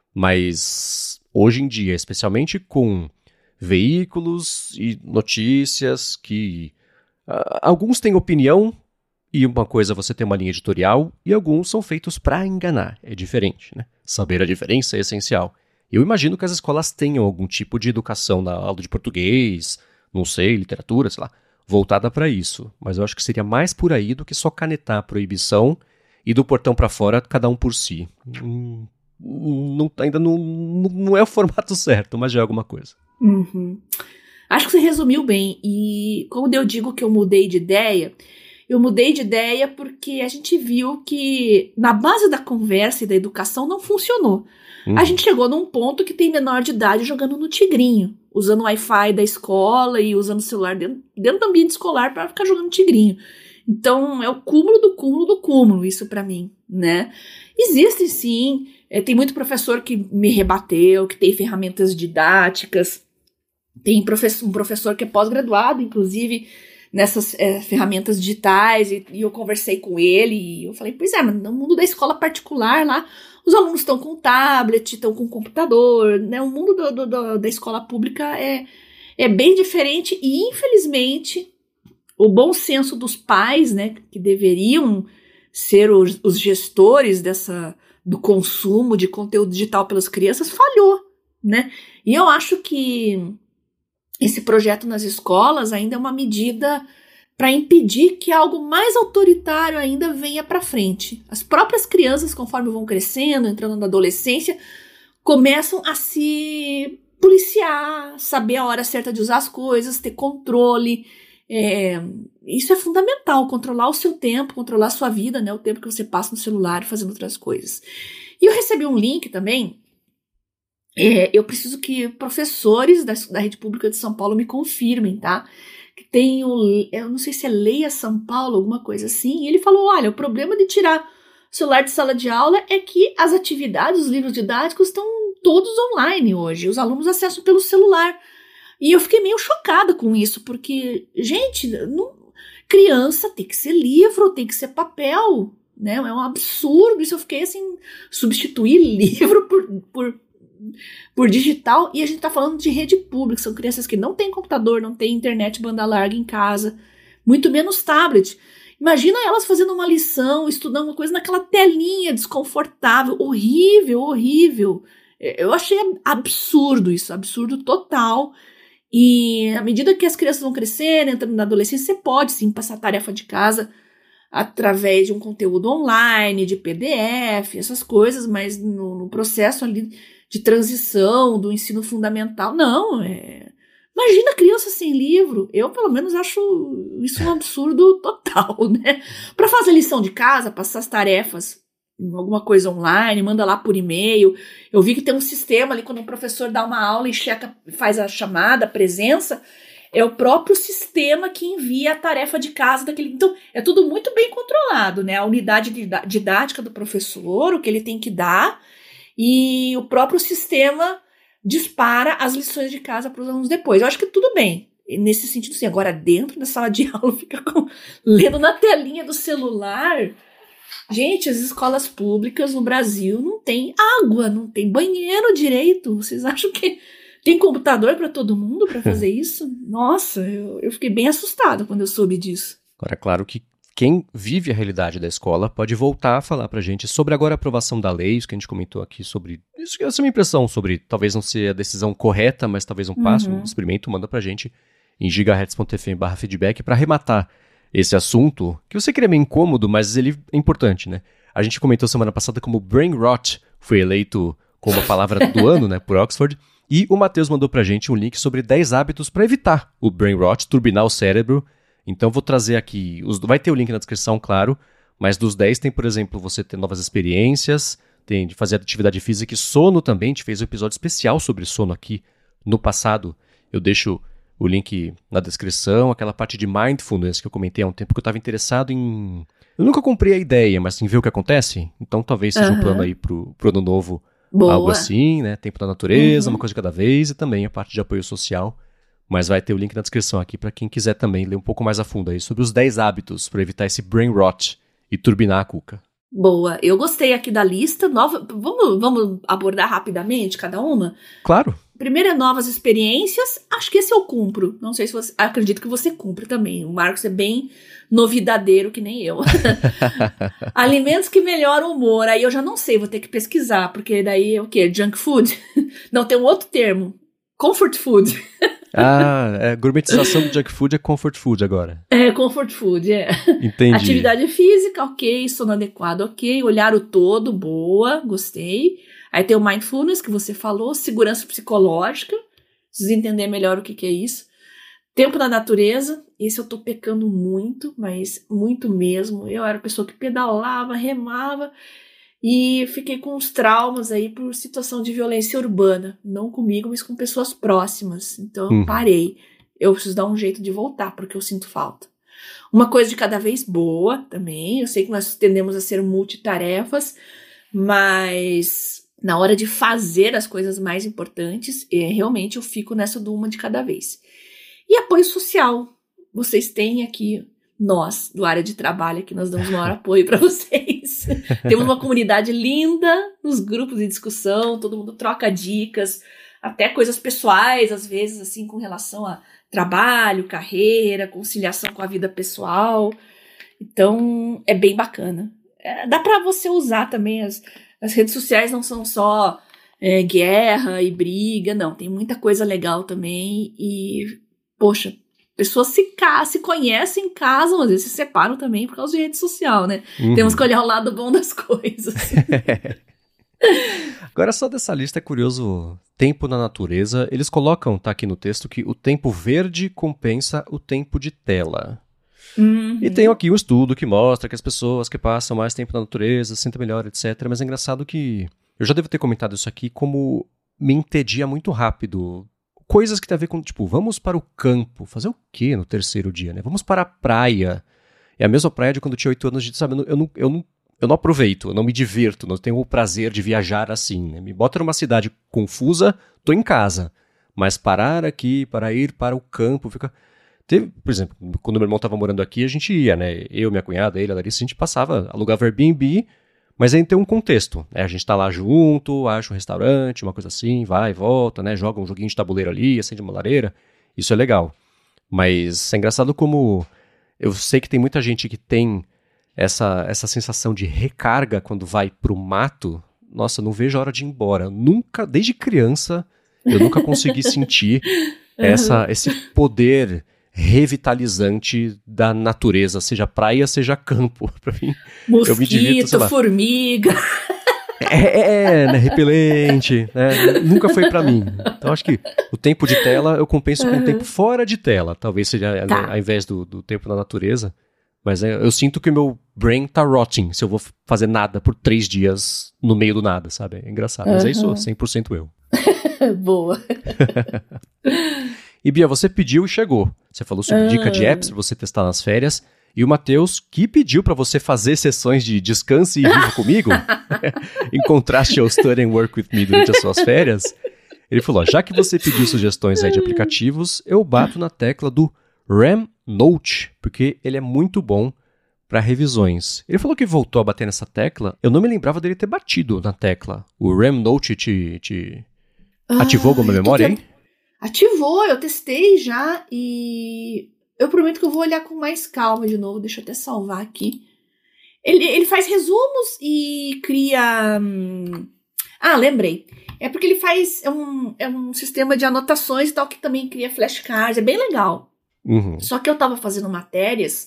Speaker 1: Mas hoje em dia, especialmente com veículos e notícias que... alguns têm opinião, e uma coisa você tem uma linha editorial, e alguns são feitos para enganar. É diferente, né? Saber a diferença é essencial. Eu imagino que as escolas tenham algum tipo de educação na aula de português, não sei, literatura, sei lá, voltada para isso. Mas eu acho que seria mais por aí do que só canetar a proibição e do portão para fora, cada um por si. Ainda não é o formato certo, mas já é alguma coisa.
Speaker 2: Acho que você resumiu bem. E quando eu digo que eu mudei de ideia porque a gente viu que na base da conversa e da educação não funcionou. A gente chegou num ponto que tem menor de idade jogando no tigrinho, usando o Wi-Fi da escola e usando o celular dentro do ambiente escolar para ficar jogando tigrinho. Então é o cúmulo do cúmulo do cúmulo isso para mim, né? Existe sim, tem muito professor que me rebateu, que tem ferramentas didáticas, tem um professor que é pós-graduado, inclusive, nessas ferramentas digitais, e eu conversei com ele, e eu falei, pois é, mas no mundo da escola particular lá, os alunos estão com tablet, estão com computador, né? O mundo da escola pública é bem diferente, e infelizmente o bom senso dos pais, né, que deveriam ser os gestores do consumo de conteúdo digital pelas crianças, falhou, né? E eu acho que esse projeto nas escolas ainda é uma medida para impedir que algo mais autoritário ainda venha para frente. As próprias crianças, conforme vão crescendo, entrando na adolescência, começam a se policiar, saber a hora certa de usar as coisas, ter controle. Isso é fundamental, controlar o seu tempo, controlar a sua vida, né, o tempo que você passa no celular fazendo outras coisas. E eu recebi um link também. Eu preciso que professores da rede pública de São Paulo me confirmem, tá? Que tem eu não sei se é Leia São Paulo, alguma coisa assim, e ele falou, olha, o problema de tirar o celular de sala de aula é que as atividades, os livros didáticos estão todos online hoje, os alunos acessam pelo celular. E eu fiquei meio chocada com isso, porque, gente, criança tem que ser livro, tem que ser papel, né? É um absurdo. Isso eu fiquei assim, substituir livro por digital, e a gente tá falando de rede pública, são crianças que não têm computador, não têm internet banda larga em casa, muito menos tablet. Imagina elas fazendo uma lição, estudando uma coisa naquela telinha desconfortável, horrível, horrível. Eu achei absurdo isso, absurdo total. E à medida que as crianças vão crescendo, entrando na adolescência, você pode sim passar tarefa de casa através de um conteúdo online, de PDF, essas coisas, mas no processo ali de transição do ensino fundamental, não. Imagina criança sem livro. Eu, pelo menos, acho isso um absurdo total, né? Para fazer lição de casa, passar as tarefas alguma coisa online, manda lá por e-mail. Eu vi que tem um sistema ali, quando o professor dá uma aula e checa, faz a chamada, a presença, é o próprio sistema que envia a tarefa de casa daquele. Então, é tudo muito bem controlado, né? A unidade didática do professor, o que ele tem que dar, e o próprio sistema dispara as lições de casa para os alunos depois. Eu acho que tudo bem, nesse sentido, sim. Agora, dentro da sala de aula, fica lendo na telinha do celular. Gente, as escolas públicas no Brasil não tem água, não tem banheiro direito. Vocês acham que tem computador para todo mundo para fazer isso? Nossa, eu fiquei bem assustada quando eu soube disso.
Speaker 1: Agora, claro que quem vive a realidade da escola pode voltar a falar pra gente sobre agora a aprovação da lei, isso que a gente comentou aqui sobre... Isso, essa é a minha impressão sobre talvez não ser a decisão correta, mas talvez um passo, um experimento, manda pra gente em gigahertz.fm/feedback para arrematar esse assunto, que eu sei que ele é meio incômodo, mas ele é importante, né? A gente comentou semana passada como brain rot foi eleito como a palavra do ano, né, por Oxford, e o Matheus mandou pra gente um link sobre 10 hábitos para evitar o brain rot, turbinar o cérebro. Então vou trazer aqui, vai ter o link na descrição, claro, mas dos 10 tem, por exemplo, você ter novas experiências, tem de fazer atividade física e sono também. A gente fez um episódio especial sobre sono aqui no passado. Eu deixo o link na descrição, aquela parte de mindfulness que eu comentei há um tempo que eu estava interessado em... Eu nunca comprei a ideia, mas em ver o que acontece. Então talvez seja um plano aí pro ano novo.
Speaker 2: Boa.
Speaker 1: Algo assim, né? Tempo da natureza, uma coisa de cada vez, e também a parte de apoio social. Mas vai ter o link na descrição aqui para quem quiser também ler um pouco mais a fundo aí sobre os 10 hábitos para evitar esse brain rot e turbinar a cuca.
Speaker 2: Boa, eu gostei aqui da lista. Vamos abordar rapidamente cada uma?
Speaker 1: Claro.
Speaker 2: Primeiro é novas experiências. Acho que esse eu cumpro. Não sei se você... Acredito que você cumpre também. O Marcos é bem novidadeiro que nem eu. Alimentos que melhoram o humor. Aí eu já não sei, vou ter que pesquisar. Porque daí é o quê? Junk food? Não, tem um outro termo. Comfort food.
Speaker 1: Gourmetização do junk food é comfort food agora.
Speaker 2: É, comfort food, é.
Speaker 1: Entendi.
Speaker 2: Atividade física, ok. Sono adequado, ok. Olhar o todo, boa, gostei. Aí tem o mindfulness, que você falou. Segurança psicológica. Preciso entender melhor o que é isso. Tempo na natureza. Esse eu tô pecando muito, mas muito mesmo. Eu era a pessoa que pedalava, remava. E fiquei com uns traumas aí por situação de violência urbana. Não comigo, mas com pessoas próximas. Então eu parei. Eu preciso dar um jeito de voltar, porque eu sinto falta. Uma coisa de cada vez, boa também. Eu sei que nós tendemos a ser multitarefas, mas na hora de fazer as coisas mais importantes, realmente eu fico nessa do uma de cada vez. E apoio social. Vocês têm aqui... Nós, do área de trabalho, aqui nós damos maior apoio para vocês. Temos uma comunidade linda nos grupos de discussão, todo mundo troca dicas, até coisas pessoais, às vezes, assim, com relação a trabalho, carreira, conciliação com a vida pessoal. Então, é bem bacana. Dá para você usar também, as redes sociais não são só guerra e briga, não. Tem muita coisa legal também e, poxa, pessoas se conhecem, casam, às vezes se separam também por causa de rede social, né? Temos que olhar o lado bom das coisas.
Speaker 1: Agora, só dessa lista é curioso, tempo na natureza, eles colocam, tá aqui no texto, que o tempo verde compensa o tempo de tela. E tem aqui um estudo que mostra que as pessoas que passam mais tempo na natureza se sentem melhor, etc. Mas é engraçado que, eu já devo ter comentado isso aqui, como me entedia muito rápido. Coisas que tem a ver com, tipo, vamos para o campo. Fazer o quê no terceiro dia, né? Vamos para a praia. É a mesma praia de quando eu tinha 8 anos de, sabe, eu não aproveito, eu não me divirto, não tenho o prazer de viajar assim, né? Me bota numa cidade confusa, tô em casa. Mas parar aqui, para ir para o campo, fica... Teve, por exemplo, quando meu irmão estava morando aqui, a gente ia, né? Eu, minha cunhada, ele, a Larissa, a gente passava, alugava Airbnb, mas aí tem um contexto, né? A gente tá lá junto, acha um restaurante, uma coisa assim, vai e volta, né? Joga um joguinho de tabuleiro ali, acende uma lareira, isso é legal. Mas é engraçado como eu sei que tem muita gente que tem essa sensação de recarga quando vai pro mato. Nossa, eu não vejo a hora de ir embora. Nunca, desde criança, eu nunca consegui sentir esse poder revitalizante da natureza, seja praia, seja campo. Pra mim,
Speaker 2: mosquito,
Speaker 1: eu me divirto, sei lá,
Speaker 2: formiga.
Speaker 1: né, repelente, né, nunca foi pra mim. Então acho que o tempo de tela eu compenso com o tempo fora de tela, talvez seja ao invés do tempo na natureza. Mas eu sinto que o meu brain tá rotting se eu vou fazer nada por 3 dias no meio do nada, sabe? É engraçado, mas é isso, 100% eu.
Speaker 2: Boa.
Speaker 1: E Bia, você pediu e chegou. Você falou sobre dica de apps pra você testar nas férias. E o Matheus, que pediu pra você fazer sessões de descanse e vivo comigo, em contraste ao Study and Work With Me durante as suas férias, ele falou, já que você pediu sugestões aí de aplicativos, eu bato na tecla do Remnote, porque ele é muito bom para revisões. Ele falou que voltou a bater nessa tecla. Eu não me lembrava dele ter batido na tecla. O Remnote te ativou alguma memória aí?
Speaker 2: Ativou, eu testei já e eu prometo que eu vou olhar com mais calma de novo. Deixa eu até salvar aqui. Ele faz resumos e cria... lembrei. É porque ele faz... É um sistema de anotações e tal que também cria flashcards. É bem legal.
Speaker 1: Uhum.
Speaker 2: Só que eu tava fazendo matérias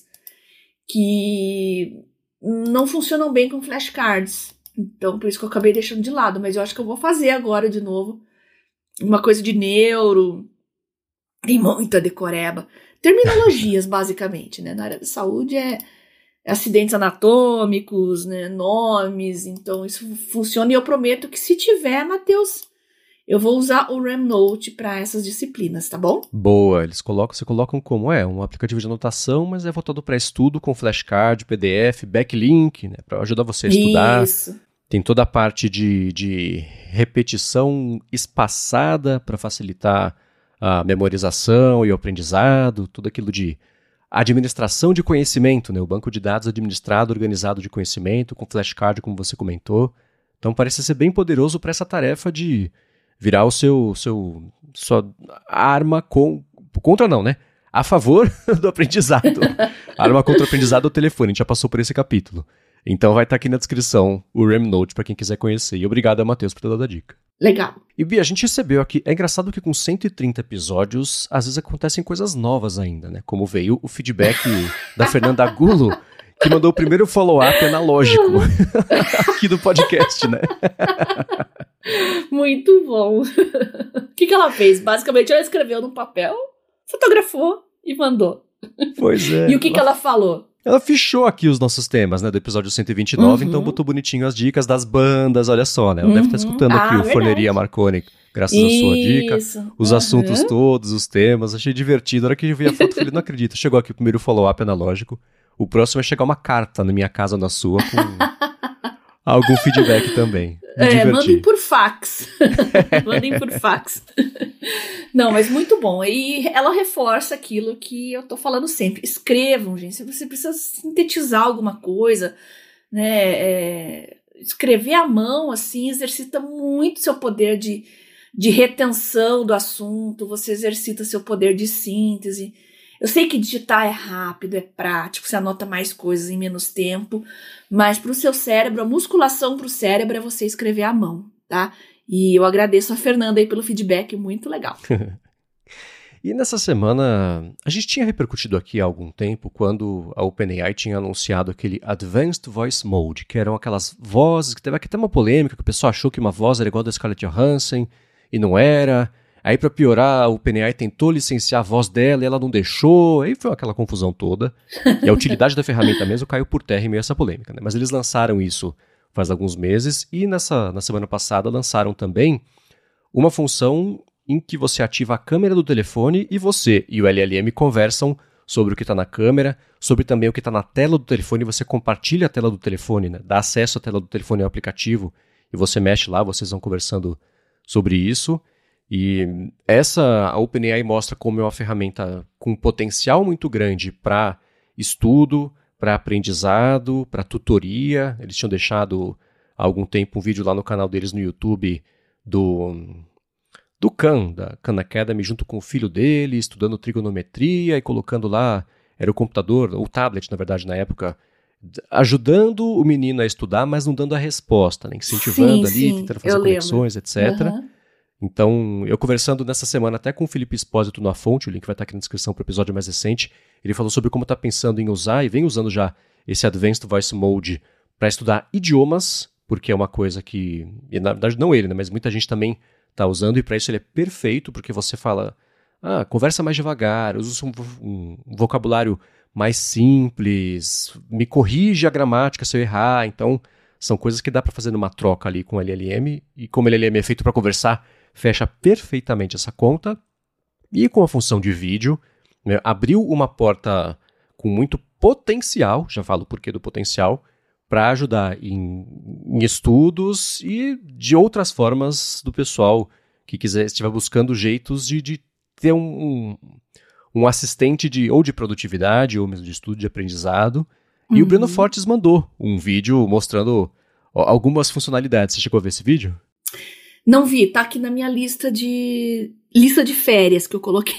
Speaker 2: que não funcionam bem com flashcards. Então, por isso que eu acabei deixando de lado. Mas eu acho que eu vou fazer agora de novo. Uma coisa de neuro. Tem muita decoreba. Terminologias, basicamente, né? Na área da saúde é acidentes anatômicos, né? Nomes. Então, isso funciona. E eu prometo que se tiver, Matheus, eu vou usar o Remnote para essas disciplinas, tá bom?
Speaker 1: Boa, você colocam como um aplicativo de anotação, mas é voltado para estudo com flashcard, PDF, backlink, né, para ajudar você a estudar.
Speaker 2: Isso.
Speaker 1: Tem toda a parte de repetição espaçada para facilitar a memorização e o aprendizado, tudo aquilo de administração de conhecimento, né, o banco de dados administrado, organizado de conhecimento, com flashcard, como você comentou. Então parece ser bem poderoso para essa tarefa de virar sua arma contra não, né? A favor do aprendizado. Arma contra o aprendizado é o telefone, a gente já passou por esse capítulo. Então vai estar aqui na descrição o Remnote para quem quiser conhecer. E obrigado a Matheus por ter dado a dica.
Speaker 2: Legal.
Speaker 1: E Bia, a gente recebeu aqui, é engraçado que com 130 episódios, às vezes acontecem coisas novas ainda, né? Como veio o feedback da Fernanda Agulo, que mandou o primeiro follow-up analógico aqui do podcast, né?
Speaker 2: Muito bom. O que ela fez? Basicamente, ela escreveu num papel, fotografou e mandou.
Speaker 1: Pois é.
Speaker 2: E o que ela falou?
Speaker 1: Ela fichou aqui os nossos temas, né, do episódio 129, então botou bonitinho as dicas das bandas, olha só, né? Ela deve estar escutando aqui o Forneria Marconi, graças à sua dica. Os assuntos todos, os temas, achei divertido. A hora que eu vi a foto, eu falei, não acredito, chegou aqui o primeiro follow-up analógico. O próximo é chegar uma carta na minha casa ou na sua com algum feedback também.
Speaker 2: Mandem por fax. Mandem por fax. Não, mas muito bom. E ela reforça aquilo que eu tô falando sempre. Escrevam, gente. Se você precisa sintetizar alguma coisa, né? Escrever à mão, assim, exercita muito seu poder de retenção do assunto. Você exercita seu poder de síntese. Eu sei que digitar é rápido, é prático, você anota mais coisas em menos tempo, mas para o seu cérebro, a musculação para o cérebro é você escrever à mão, tá? E eu agradeço a Fernanda aí pelo feedback, muito legal.
Speaker 1: E nessa semana, a gente tinha repercutido aqui há algum tempo, quando a OpenAI tinha anunciado aquele Advanced Voice Mode, que eram aquelas vozes, que teve aqui até uma polêmica, que o pessoal achou que uma voz era igual a da Scarlett Johansson, e não era. Aí, pra piorar, a OpenAI tentou licenciar a voz dela e ela não deixou. Aí foi aquela confusão toda. E a utilidade da ferramenta mesmo caiu por terra em meio a essa polêmica, né? Mas eles lançaram isso faz alguns meses e na semana passada lançaram também uma função em que você ativa a câmera do telefone e você e o LLM conversam sobre o que está na câmera, sobre também o que está na tela do telefone. Você compartilha a tela do telefone, né? Dá acesso à tela do telefone ao aplicativo e você mexe lá, vocês vão conversando sobre isso. E a OpenAI mostra como é uma ferramenta com potencial muito grande para estudo, para aprendizado, para tutoria. Eles tinham deixado há algum tempo um vídeo lá no canal deles no YouTube do Khan, da Khan Academy, junto com o filho dele, estudando trigonometria e colocando lá, era o computador, ou o tablet, na verdade, na época, ajudando o menino a estudar, mas não dando a resposta, né? Incentivando ali, tentando fazer conexões, etc. Uhum. Então, eu conversando nessa semana até com o Felipe Espósito na Fonte, o link vai estar aqui na descrição para o episódio mais recente, ele falou sobre como está pensando em usar, e vem usando já esse Advanced Voice Mode para estudar idiomas, porque é uma coisa que, e na verdade não ele, né, mas muita gente também está usando, e para isso ele é perfeito, porque você fala, conversa mais devagar, usa um vocabulário mais simples, me corrige a gramática se eu errar, então são coisas que dá para fazer numa troca ali com o LLM, e como o LLM é feito para conversar, fecha perfeitamente essa conta, e com a função de vídeo, né, abriu uma porta com muito potencial, já falo o porquê do potencial, para ajudar em estudos e de outras formas do pessoal que estiver buscando jeitos de ter um assistente ou de produtividade ou mesmo de estudo, de aprendizado. E o Breno Fortes mandou um vídeo mostrando algumas funcionalidades. Você chegou a ver esse vídeo?
Speaker 2: Não vi, tá aqui na minha lista de férias que eu coloquei.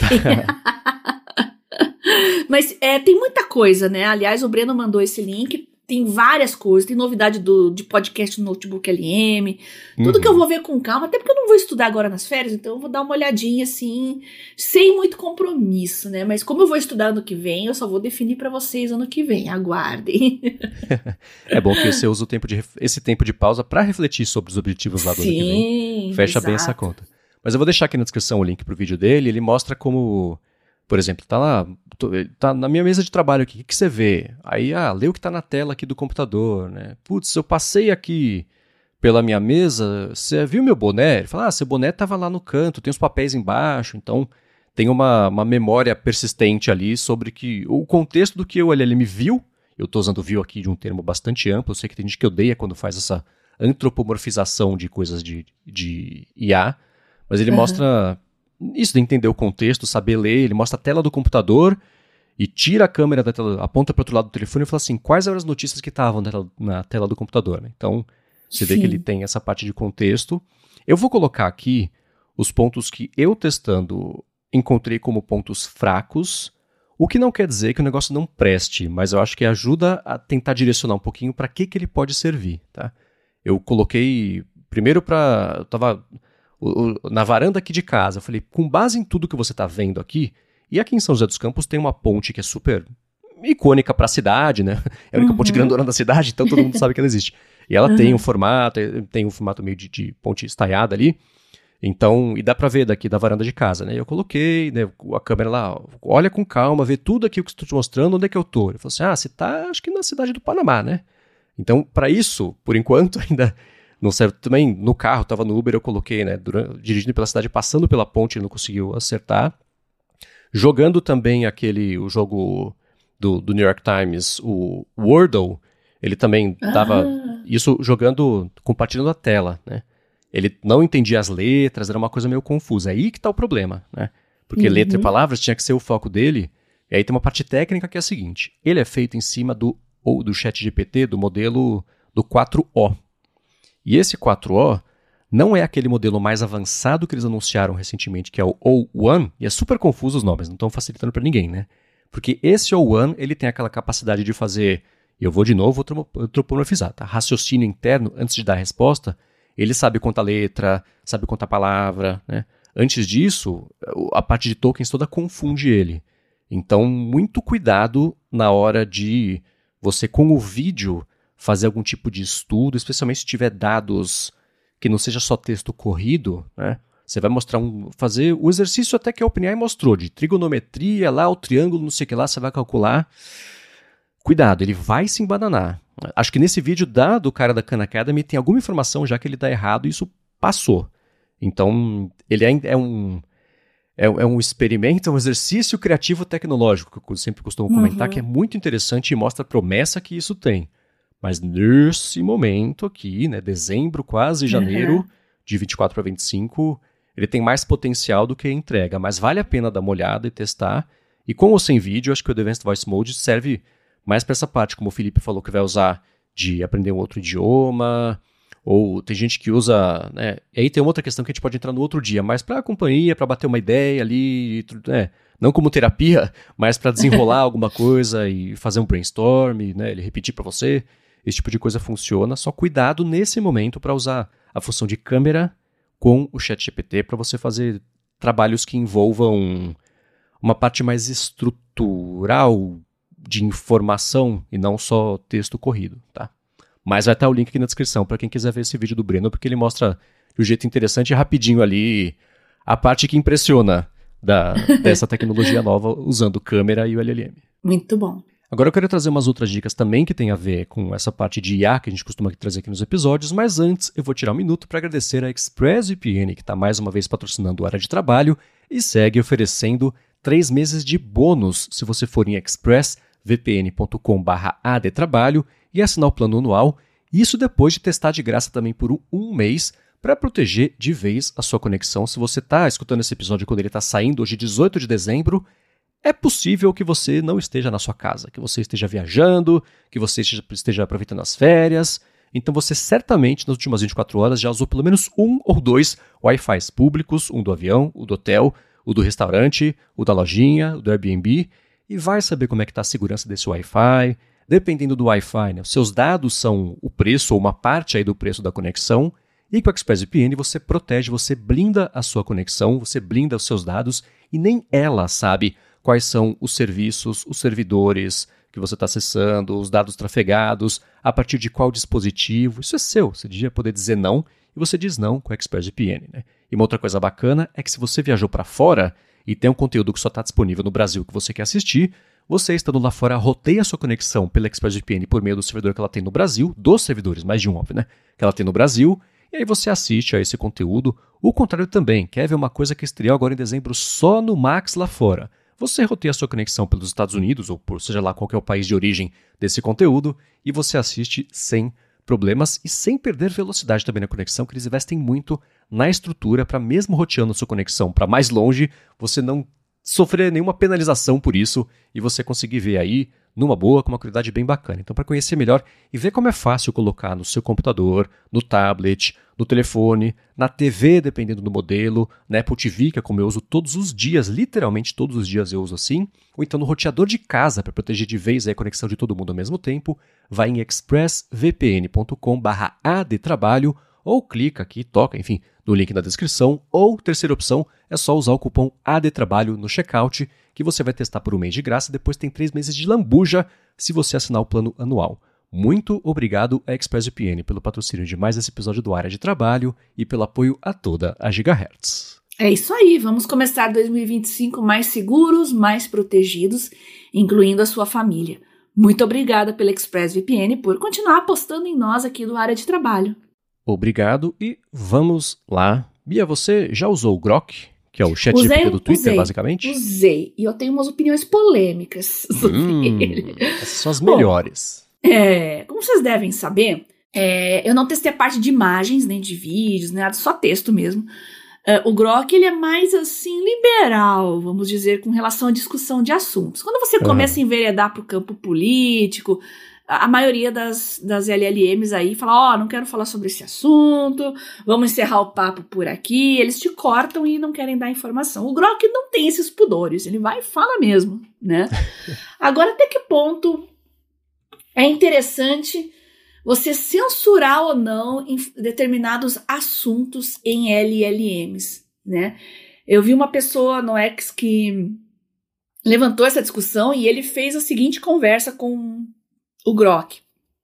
Speaker 2: Mas tem muita coisa, né? Aliás, o Breno mandou esse link, tem várias coisas, tem novidade de podcast no Notebook LM, tudo que eu vou ver com calma, até porque eu não vou estudar agora nas férias, então eu vou dar uma olhadinha assim, sem muito compromisso, né? Mas como eu vou estudar ano que vem, eu só vou definir pra vocês ano que vem, aguardem.
Speaker 1: É bom que você usa esse tempo de pausa pra refletir sobre os objetivos lá do ano que vem. Fecha bem essa conta. Mas eu vou deixar aqui na descrição o link pro vídeo dele, ele mostra como... Por exemplo, tá lá, tá na minha mesa de trabalho aqui, o que você vê? Aí, lê o que tá na tela aqui do computador, né? Putz, eu passei aqui pela minha mesa, você viu meu boné? Ele fala, seu boné tava lá no canto, tem os papéis embaixo, então tem uma memória persistente ali sobre o contexto do que o LLM viu. Eu tô usando viu aqui de um termo bastante amplo, eu sei que tem gente que odeia quando faz essa antropomorfização de coisas de IA, mas ele mostra... Isso de entender o contexto, saber ler, ele mostra a tela do computador e tira a câmera da tela, aponta para o outro lado do telefone e fala assim, quais eram as notícias que estavam na tela do computador, né? Então, você vê que ele tem essa parte de contexto. Eu vou colocar aqui os pontos que eu testando encontrei como pontos fracos, o que não quer dizer que o negócio não preste, mas eu acho que ajuda a tentar direcionar um pouquinho para que ele pode servir, tá? Eu coloquei, primeiro eu tava... na varanda aqui de casa, eu falei, com base em tudo que você está vendo aqui, e aqui em São José dos Campos tem uma ponte que é super icônica para a cidade, né? É a única ponte grandona da cidade, então todo mundo sabe que ela existe. E ela tem um formato meio de ponte estaiada ali, então, e dá para ver daqui da varanda de casa, né? Eu coloquei, né, a câmera lá, olha com calma, vê tudo aqui o que estou te mostrando, onde é que eu tô. Ele falou assim, você tá, acho que na cidade do Panamá, né? Então, para isso, por enquanto, ainda... Não serve também, no carro, estava no Uber, eu coloquei, né, dirigindo pela cidade, passando pela ponte, ele não conseguiu acertar. Jogando também o jogo do New York Times, o Wordle, ele também estava, isso jogando, compartilhando a tela, né. Ele não entendia as letras, era uma coisa meio confusa. Aí que está o problema, né, porque letra e palavras tinha que ser o foco dele. E aí tem uma parte técnica que é a seguinte, ele é feito em cima do ChatGPT, do modelo do 4O. E esse 4O não é aquele modelo mais avançado que eles anunciaram recentemente, que é o O1, e é super confuso os nomes, não estão facilitando para ninguém, né? Porque esse O1, ele tem aquela capacidade de fazer, eu vou de novo antropomorfizar, tá? Raciocínio interno, antes de dar a resposta, ele sabe contar letra, sabe contar palavra, né? Antes disso, a parte de tokens toda confunde ele. Então, muito cuidado na hora de você, com o vídeo, fazer algum tipo de estudo, especialmente se tiver dados que não seja só texto corrido, né? Você vai fazer o exercício até que a OpenAI mostrou, de trigonometria, lá o triângulo, não sei o que lá, você vai calcular. Cuidado, ele vai se embananar. Acho que nesse vídeo do cara da Khan Academy tem alguma informação já que ele dá errado e isso passou. Então, ele ainda é um experimento, é um exercício criativo tecnológico, que eu sempre costumo comentar, que é muito interessante e mostra a promessa que isso tem. Mas nesse momento aqui, né, dezembro, quase janeiro, de 24 para 25, ele tem mais potencial do que entrega, mas vale a pena dar uma olhada e testar. E com ou sem vídeo, acho que o Advanced Voice Mode serve mais para essa parte, como o Felipe falou, que vai usar de aprender um outro idioma, ou tem gente que usa, né? E aí tem outra questão que a gente pode entrar no outro dia, mas para a companhia, para bater uma ideia ali, né? Não como terapia, mas para desenrolar alguma coisa e fazer um brainstorm, né? Ele repetir para você, esse tipo de coisa funciona. Só cuidado nesse momento para usar a função de câmera com o ChatGPT para você fazer trabalhos que envolvam uma parte mais estrutural de informação e não só texto corrido, tá? Mas vai estar o link aqui na descrição para quem quiser ver esse vídeo do Breno, porque ele mostra de um jeito interessante e rapidinho ali a parte que impressiona dessa tecnologia nova usando câmera e o LLM.
Speaker 2: Muito bom.
Speaker 1: Agora eu quero trazer umas outras dicas também que tem a ver com essa parte de IA que a gente costuma trazer aqui nos episódios, mas antes eu vou tirar um minuto para agradecer a ExpressVPN, que está mais uma vez patrocinando a área de trabalho e segue oferecendo 3 meses de bônus se você for em expressvpn.com/adtrabalho e assinar o plano anual, isso depois de testar de graça também por um mês para proteger de vez a sua conexão. Se você está escutando esse episódio quando ele está saindo, hoje 18 de dezembro, é possível que você não esteja na sua casa, que você esteja viajando, que você esteja aproveitando as férias. Então você certamente nas últimas 24 horas já usou pelo menos 1 ou 2 Wi-Fis públicos, um do avião, o do hotel, o do restaurante, o da lojinha, o do Airbnb, e vai saber como é que está a segurança desse Wi-Fi. Dependendo do Wi-Fi, né, os seus dados são o preço ou uma parte aí do preço da conexão, e com a ExpressVPN você protege, você blinda a sua conexão, você blinda os seus dados, e nem ela sabe quais são os serviços, os servidores que você está acessando, os dados trafegados, a partir de qual dispositivo. Isso é seu, você devia poder dizer não, e você diz não com a ExpressVPN, né? E uma outra coisa bacana é que se você viajou para fora e tem um conteúdo que só está disponível no Brasil que você quer assistir, você estando lá fora roteia a sua conexão pela ExpressVPN por meio do servidor que ela tem no Brasil, dos servidores, mais de um, óbvio, né? Que ela tem no Brasil, e aí você assiste a esse conteúdo. O contrário também, quer ver uma coisa que estreou agora em dezembro só no Max lá fora. Você roteia a sua conexão pelos Estados Unidos, ou por seja lá qual que é o país de origem desse conteúdo, e você assiste sem problemas e sem perder velocidade também na conexão, que eles investem muito na estrutura para mesmo roteando a sua conexão para mais longe, você não sofrer nenhuma penalização por isso e você conseguir ver aí numa boa, com uma qualidade bem bacana. Então, para conhecer melhor e ver como é fácil colocar no seu computador, no tablet, no telefone, na TV, dependendo do modelo, na Apple TV, que é como eu uso todos os dias, literalmente todos os dias eu uso assim, ou então no roteador de casa, para proteger de vez a conexão de todo mundo ao mesmo tempo, vai em expressvpn.com/adtrabalho ou clica aqui, toca, enfim, no link na descrição, ou terceira opção, é só usar o cupom ADTRABALHO no checkout, que você vai testar por um mês de graça, depois tem 3 meses de lambuja se você assinar o plano anual. Muito obrigado a ExpressVPN pelo patrocínio de mais esse episódio do Área de Trabalho e pelo apoio a toda a Gigahertz.
Speaker 2: É isso aí, vamos começar 2025 mais seguros, mais protegidos, incluindo a sua família. Muito obrigada pela ExpressVPN por continuar apostando em nós aqui do Área de Trabalho.
Speaker 1: Obrigado e vamos lá. Bia, você já usou o Grok, que é o ChatGPT do Twitter, basicamente?
Speaker 2: Usei, e eu tenho umas opiniões polêmicas sobre ele.
Speaker 1: Essas são as melhores.
Speaker 2: Como vocês devem saber, eu não testei a parte de imagens, nem de vídeos, nada, só texto mesmo. O Grok, ele é mais, assim, liberal, vamos dizer, com relação à discussão de assuntos. Quando você começa a enveredar para o campo político, a maioria das LLMs aí fala, não quero falar sobre esse assunto, vamos encerrar o papo por aqui, eles te cortam e não querem dar informação. O Grok não tem esses pudores, ele vai e fala mesmo, né? Agora, até que ponto é interessante você censurar ou não em determinados assuntos em LLMs, né? Eu vi uma pessoa no X que levantou essa discussão e ele fez a seguinte conversa com o Grok,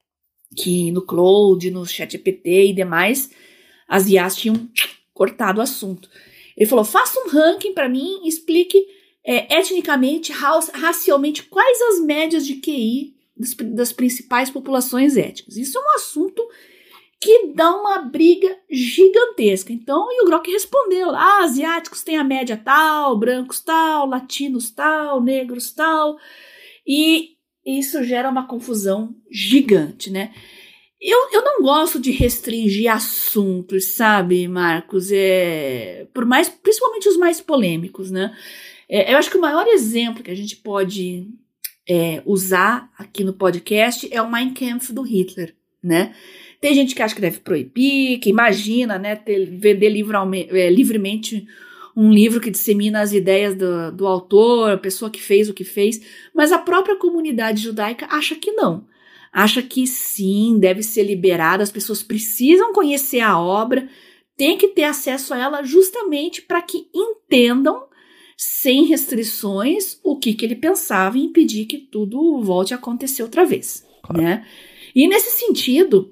Speaker 2: que no Claude, no ChatGPT e demais, as IAs tinham cortado o assunto. Ele falou, faça um ranking para mim e explique etnicamente, racialmente, quais as médias de QI das principais populações étnicas. Isso é um assunto que dá uma briga gigantesca. Então, e o Grok respondeu, asiáticos têm a média tal, brancos tal, latinos tal, negros tal, e isso gera uma confusão gigante, né? Eu não gosto de restringir assuntos, sabe, Marcos? Principalmente os mais polêmicos, né? Eu acho que o maior exemplo que a gente pode usar aqui no podcast é o Mein Kampf do Hitler, né? Tem gente que acha que deve proibir, que imagina, né, vender livremente um livro que dissemina as ideias do autor, a pessoa que fez o que fez, mas a própria comunidade judaica acha que não. Acha que sim, deve ser liberado, as pessoas precisam conhecer a obra, tem que ter acesso a ela justamente para que entendam, sem restrições, o que ele pensava e impedir que tudo volte a acontecer outra vez. Claro. Né? E nesse sentido,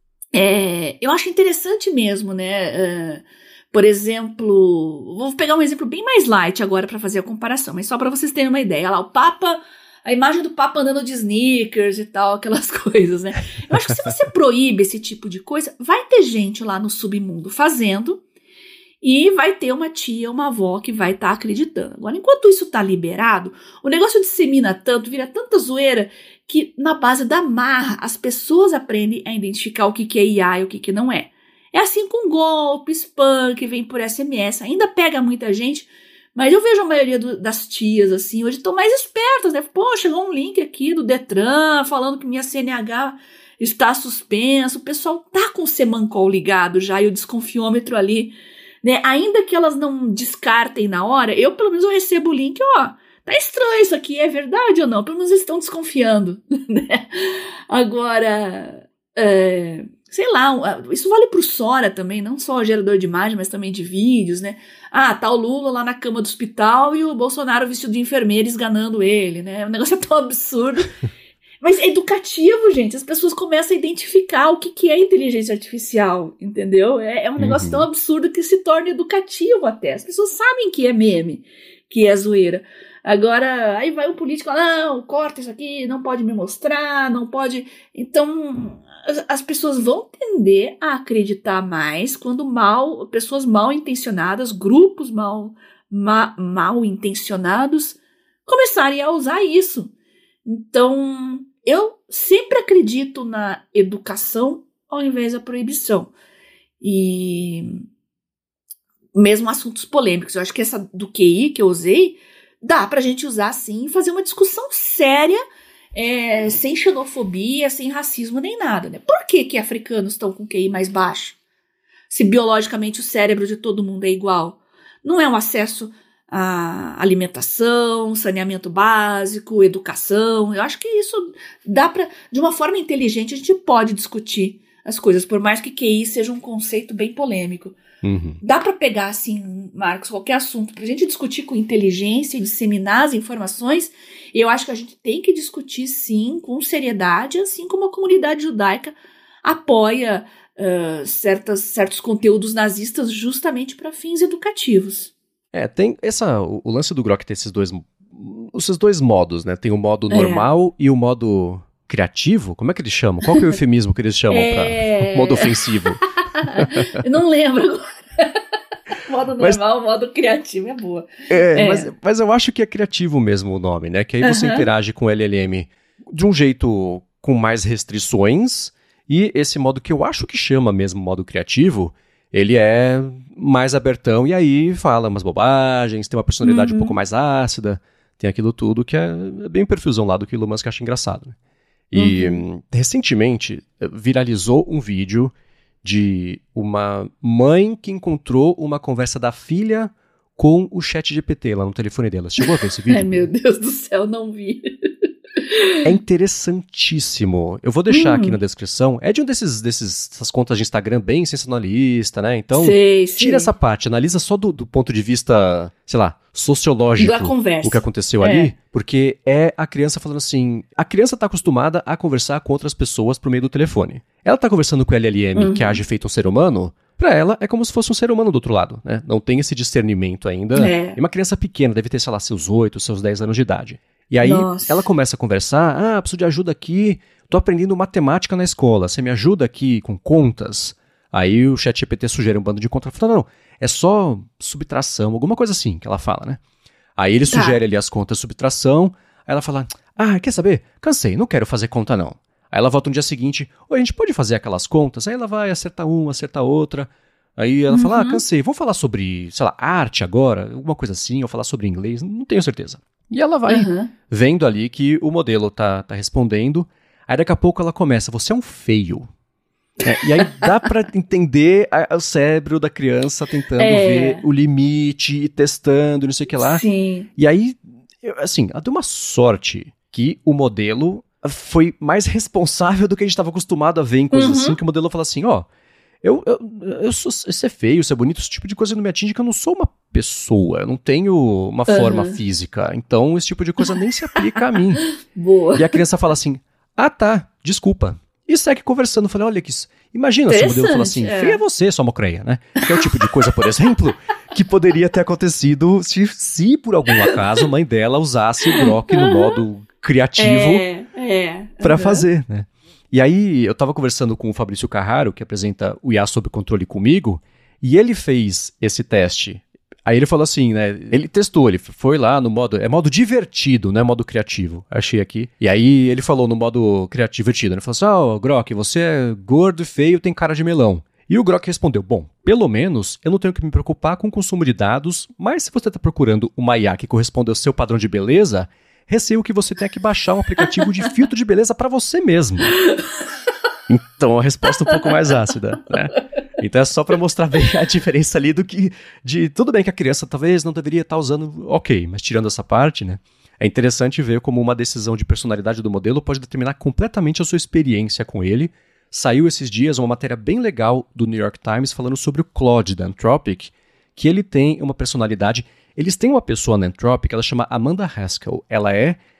Speaker 2: eu acho interessante mesmo, né? Por exemplo, vou pegar um exemplo bem mais light agora para fazer a comparação, mas só para vocês terem uma ideia. Olha lá, o Papa, a imagem do Papa andando de sneakers e tal, aquelas coisas, né? Eu acho que se você proíbe esse tipo de coisa, vai ter gente lá no submundo fazendo e vai ter uma tia, uma avó que vai estar acreditando. Agora, enquanto isso está liberado, o negócio dissemina tanto, vira tanta zoeira, que na base da marra as pessoas aprendem a identificar o que é IA e o que não é. É assim com golpe, spam, que vem por SMS, ainda pega muita gente, mas eu vejo a maioria das tias, assim, hoje estão mais espertas, né? Pô, chegou um link aqui do Detran falando que minha CNH está suspenso, o pessoal tá com o Semancol ligado já e o desconfiômetro ali, né? Ainda que elas não descartem na hora, eu pelo menos eu recebo o link, ó, tá estranho isso aqui, é verdade ou não? Pelo menos eles estão desconfiando, né? Agora, sei lá, isso vale pro Sora também, não só o gerador de imagem, mas também de vídeos, né? Ah, tá o Lula lá na cama do hospital e o Bolsonaro vestido de enfermeira esganando ele, né? O negócio é tão absurdo. Mas é educativo, gente. As pessoas começam a identificar o que é inteligência artificial, entendeu? É um negócio tão absurdo que se torna educativo até. As pessoas sabem que é meme, que é zoeira. Agora, aí vai um político, não, corta isso aqui, não pode me mostrar, não pode... Então, as pessoas vão tender a acreditar mais quando pessoas mal intencionadas, grupos mal intencionados, começarem a usar isso. Então, eu sempre acredito na educação ao invés da proibição. E mesmo assuntos polêmicos, eu acho que essa do QI que eu usei, dá pra gente usar sim e fazer uma discussão séria, sem xenofobia, sem racismo nem nada, né? Por que africanos estão com QI mais baixo? Se biologicamente o cérebro de todo mundo é igual. Não é um acesso a alimentação, saneamento básico, educação. Eu acho que isso dá pra, de uma forma inteligente, a gente pode discutir as coisas, por mais que QI seja um conceito bem polêmico. Uhum. Dá pra pegar, assim, Marcos, qualquer assunto pra gente discutir com inteligência e disseminar as informações. Eu acho que a gente tem que discutir, sim, com seriedade, assim como a comunidade judaica apoia certos conteúdos nazistas justamente para fins educativos.
Speaker 1: Tem o lance do Grok tem esses dois modos, né? Tem o modo normal e o modo criativo. Como é que eles chamam? Qual que é o eufemismo que eles chamam para modo ofensivo?
Speaker 2: Eu não lembro agora. Modo normal, modo criativo é boa.
Speaker 1: Mas eu acho que é criativo mesmo o nome, né? Que aí você interage com o LLM de um jeito com mais restrições, e esse modo que eu acho que chama mesmo modo criativo, ele é mais abertão e aí fala umas bobagens, tem uma personalidade um pouco mais ácida, tem aquilo tudo que é bem perfusão lá do que o Elon Musk acha engraçado. Né? E recentemente viralizou um vídeo de uma mãe que encontrou uma conversa da filha com o ChatGPT lá no telefone dela. Você chegou a ver esse vídeo?
Speaker 2: Ai, meu Deus do céu, não vi.
Speaker 1: É interessantíssimo. Eu vou deixar aqui na descrição. É de dessas contas de Instagram bem sensacionalista, né? Então, tira essa parte, analisa só do ponto de vista, sei lá, sociológico
Speaker 2: da conversa.
Speaker 1: O que aconteceu ali, porque é a criança falando assim, a criança tá acostumada a conversar com outras pessoas por meio do telefone. Ela tá conversando com o LLM que age feito um ser humano, pra ela é como se fosse um ser humano do outro lado, né? Não tem esse discernimento ainda. E uma criança pequena, deve ter, sei lá, seus 8, seus 10 anos de idade. E aí ela começa a conversar, preciso de ajuda aqui, tô aprendendo matemática na escola, você me ajuda aqui com contas? Aí o ChatGPT sugere um bando de contas, fala, não, é só subtração, alguma coisa assim que ela fala, né? Aí ele sugere ali as contas subtração, aí ela fala, quer saber? Cansei, não quero fazer conta não. Aí ela volta no dia seguinte, oi, a gente pode fazer aquelas contas? Aí ela vai, acerta uma, acerta outra. Aí ela fala, cansei, vamos falar sobre, sei lá, arte agora? Alguma coisa assim, ou falar sobre inglês, não tenho certeza. E ela vai vendo ali que o modelo tá respondendo. Aí daqui a pouco ela começa, você é um feio. E aí dá pra entender o cérebro da criança tentando ver o limite, e testando, não sei o que lá.
Speaker 2: Sim.
Speaker 1: E aí, assim, ela deu uma sorte que o modelo foi mais responsável do que a gente estava acostumado a ver em coisas assim, que o modelo fala assim, eu sou, ser feio, ser bonito, esse tipo de coisa não me atinge, que eu não sou uma pessoa, eu não tenho uma forma física, então esse tipo de coisa nem se aplica a mim.
Speaker 2: Boa.
Speaker 1: E a criança fala assim, tá, desculpa. E segue conversando. Eu falei, olha que isso. Imagina se o modelo fala assim, feia é você, sua mocreia, né? Que é o tipo de coisa, por exemplo, que poderia ter acontecido se por algum acaso a mãe dela usasse o Grok no modo criativo pra fazer, né? E aí eu tava conversando com o Fabrício Carraro, que apresenta o IA Sob Controle comigo, e ele fez esse teste. Aí ele falou assim, né, ele testou, ele foi lá no modo, é modo divertido, não é modo criativo, achei aqui. E aí ele falou no modo divertido, ele falou assim, Grok, você é gordo e feio, tem cara de melão. E o Grok respondeu, bom, pelo menos eu não tenho que me preocupar com o consumo de dados, mas se você está procurando uma IA que corresponde ao seu padrão de beleza, receio que você tenha que baixar um aplicativo de filtro de beleza para você mesmo. Então a resposta é um pouco mais ácida, né? Então é só pra mostrar bem a diferença ali tudo bem que a criança talvez não deveria estar usando, ok, mas tirando essa parte, né? É interessante ver como uma decisão de personalidade do modelo pode determinar completamente a sua experiência com ele. Saiu esses dias uma matéria bem legal do New York Times falando sobre o Claude da Anthropic, que ele tem uma personalidade. Eles têm uma pessoa na Anthropic, ela chama Amanda Haskell. Ela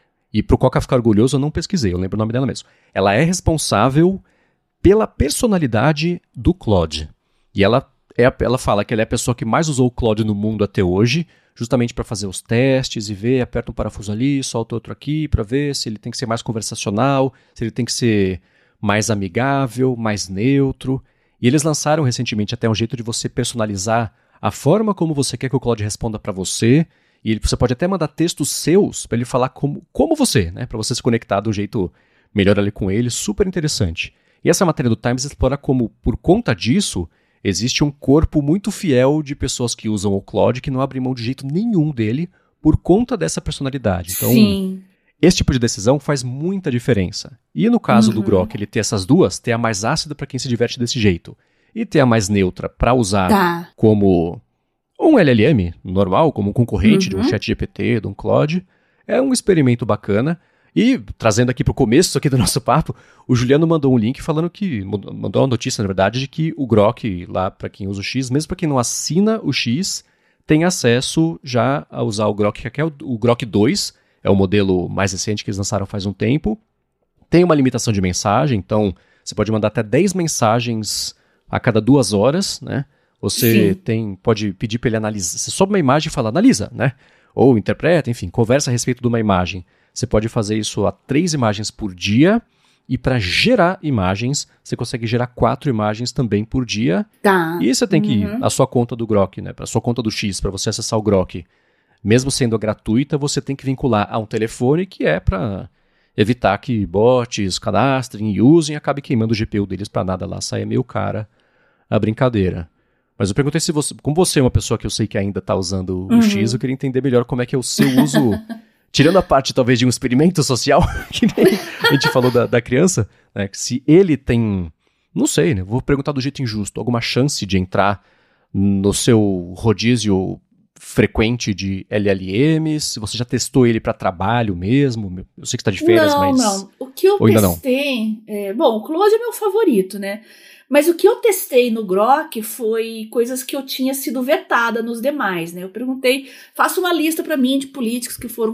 Speaker 1: e pro Coca ficar orgulhoso eu não pesquisei, eu lembro o nome dela mesmo. Ela é responsável pela personalidade do Claude. E ela fala que ela é a pessoa que mais usou o Claude no mundo até hoje, justamente para fazer os testes e ver, aperta um parafuso ali, solta outro aqui, para ver se ele tem que ser mais conversacional, se ele tem que ser mais amigável, mais neutro. E eles lançaram recentemente até um jeito de você personalizar a forma como você quer que o Claude responda para você, e você pode até mandar textos seus para ele falar como você, né, para você se conectar de um jeito melhor ali com ele, super interessante. E essa matéria do Times explora como, por conta disso, existe um corpo muito fiel de pessoas que usam o Claude que não abrem mão de jeito nenhum dele por conta dessa personalidade. Então, esse tipo de decisão faz muita diferença. E no caso do Grok, ele ter essas duas, ter a mais ácida para quem se diverte desse jeito e ter a mais neutra para usar como um LLM normal, como um concorrente de um ChatGPT, de um Claude, é um experimento bacana. E, trazendo aqui pro começo aqui do nosso papo, o Juliano mandou um link falando mandou uma notícia, na verdade, de que o Grok, lá para quem usa o X, mesmo para quem não assina o X, tem acesso já a usar o Grok, que é o Grok 2, é o modelo mais recente que eles lançaram faz um tempo. Tem uma limitação de mensagem, então você pode mandar até 10 mensagens a cada 2 horas, né? Você pode pedir para ele analisar, você sobe uma imagem e fala, analisa, né? Ou interpreta, enfim, conversa a respeito de uma imagem. Você pode fazer isso a 3 imagens por dia, e para gerar imagens, você consegue gerar 4 imagens também por dia. E você tem que ir à sua conta do Grok, né? Para a sua conta do X, para você acessar o Grok. Mesmo sendo gratuita, você tem que vincular a um telefone que é para evitar que bots cadastrem e usem e acabe queimando o GPU deles para nada lá. Sai meio cara a brincadeira. Mas eu perguntei se você, como você é uma pessoa que eu sei que ainda está usando o X, eu queria entender melhor como é que é o seu uso... Tirando a parte, talvez, de um experimento social, que nem a gente falou da criança, né, que se ele tem, não sei, né, vou perguntar do jeito injusto, alguma chance de entrar no seu rodízio frequente de LLMs? Se você já testou ele para trabalho mesmo? Eu sei que está de férias, mas...
Speaker 2: Não. O que eu testei... Bom, o Claude é meu favorito, né? Mas o que eu testei no Grok foi coisas que eu tinha sido vetada nos demais, né? Eu perguntei, faça uma lista para mim de políticos que foram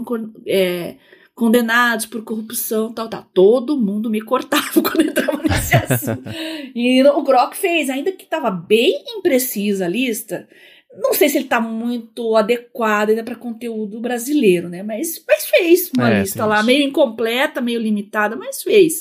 Speaker 2: condenados por corrupção, tal. Todo mundo me cortava quando entrava nesse assunto. E o Grok fez, ainda que estava bem imprecisa a lista, não sei se ele está muito adequado ainda para conteúdo brasileiro, né? Mas fez uma lista lá, meio incompleta, meio limitada, mas fez.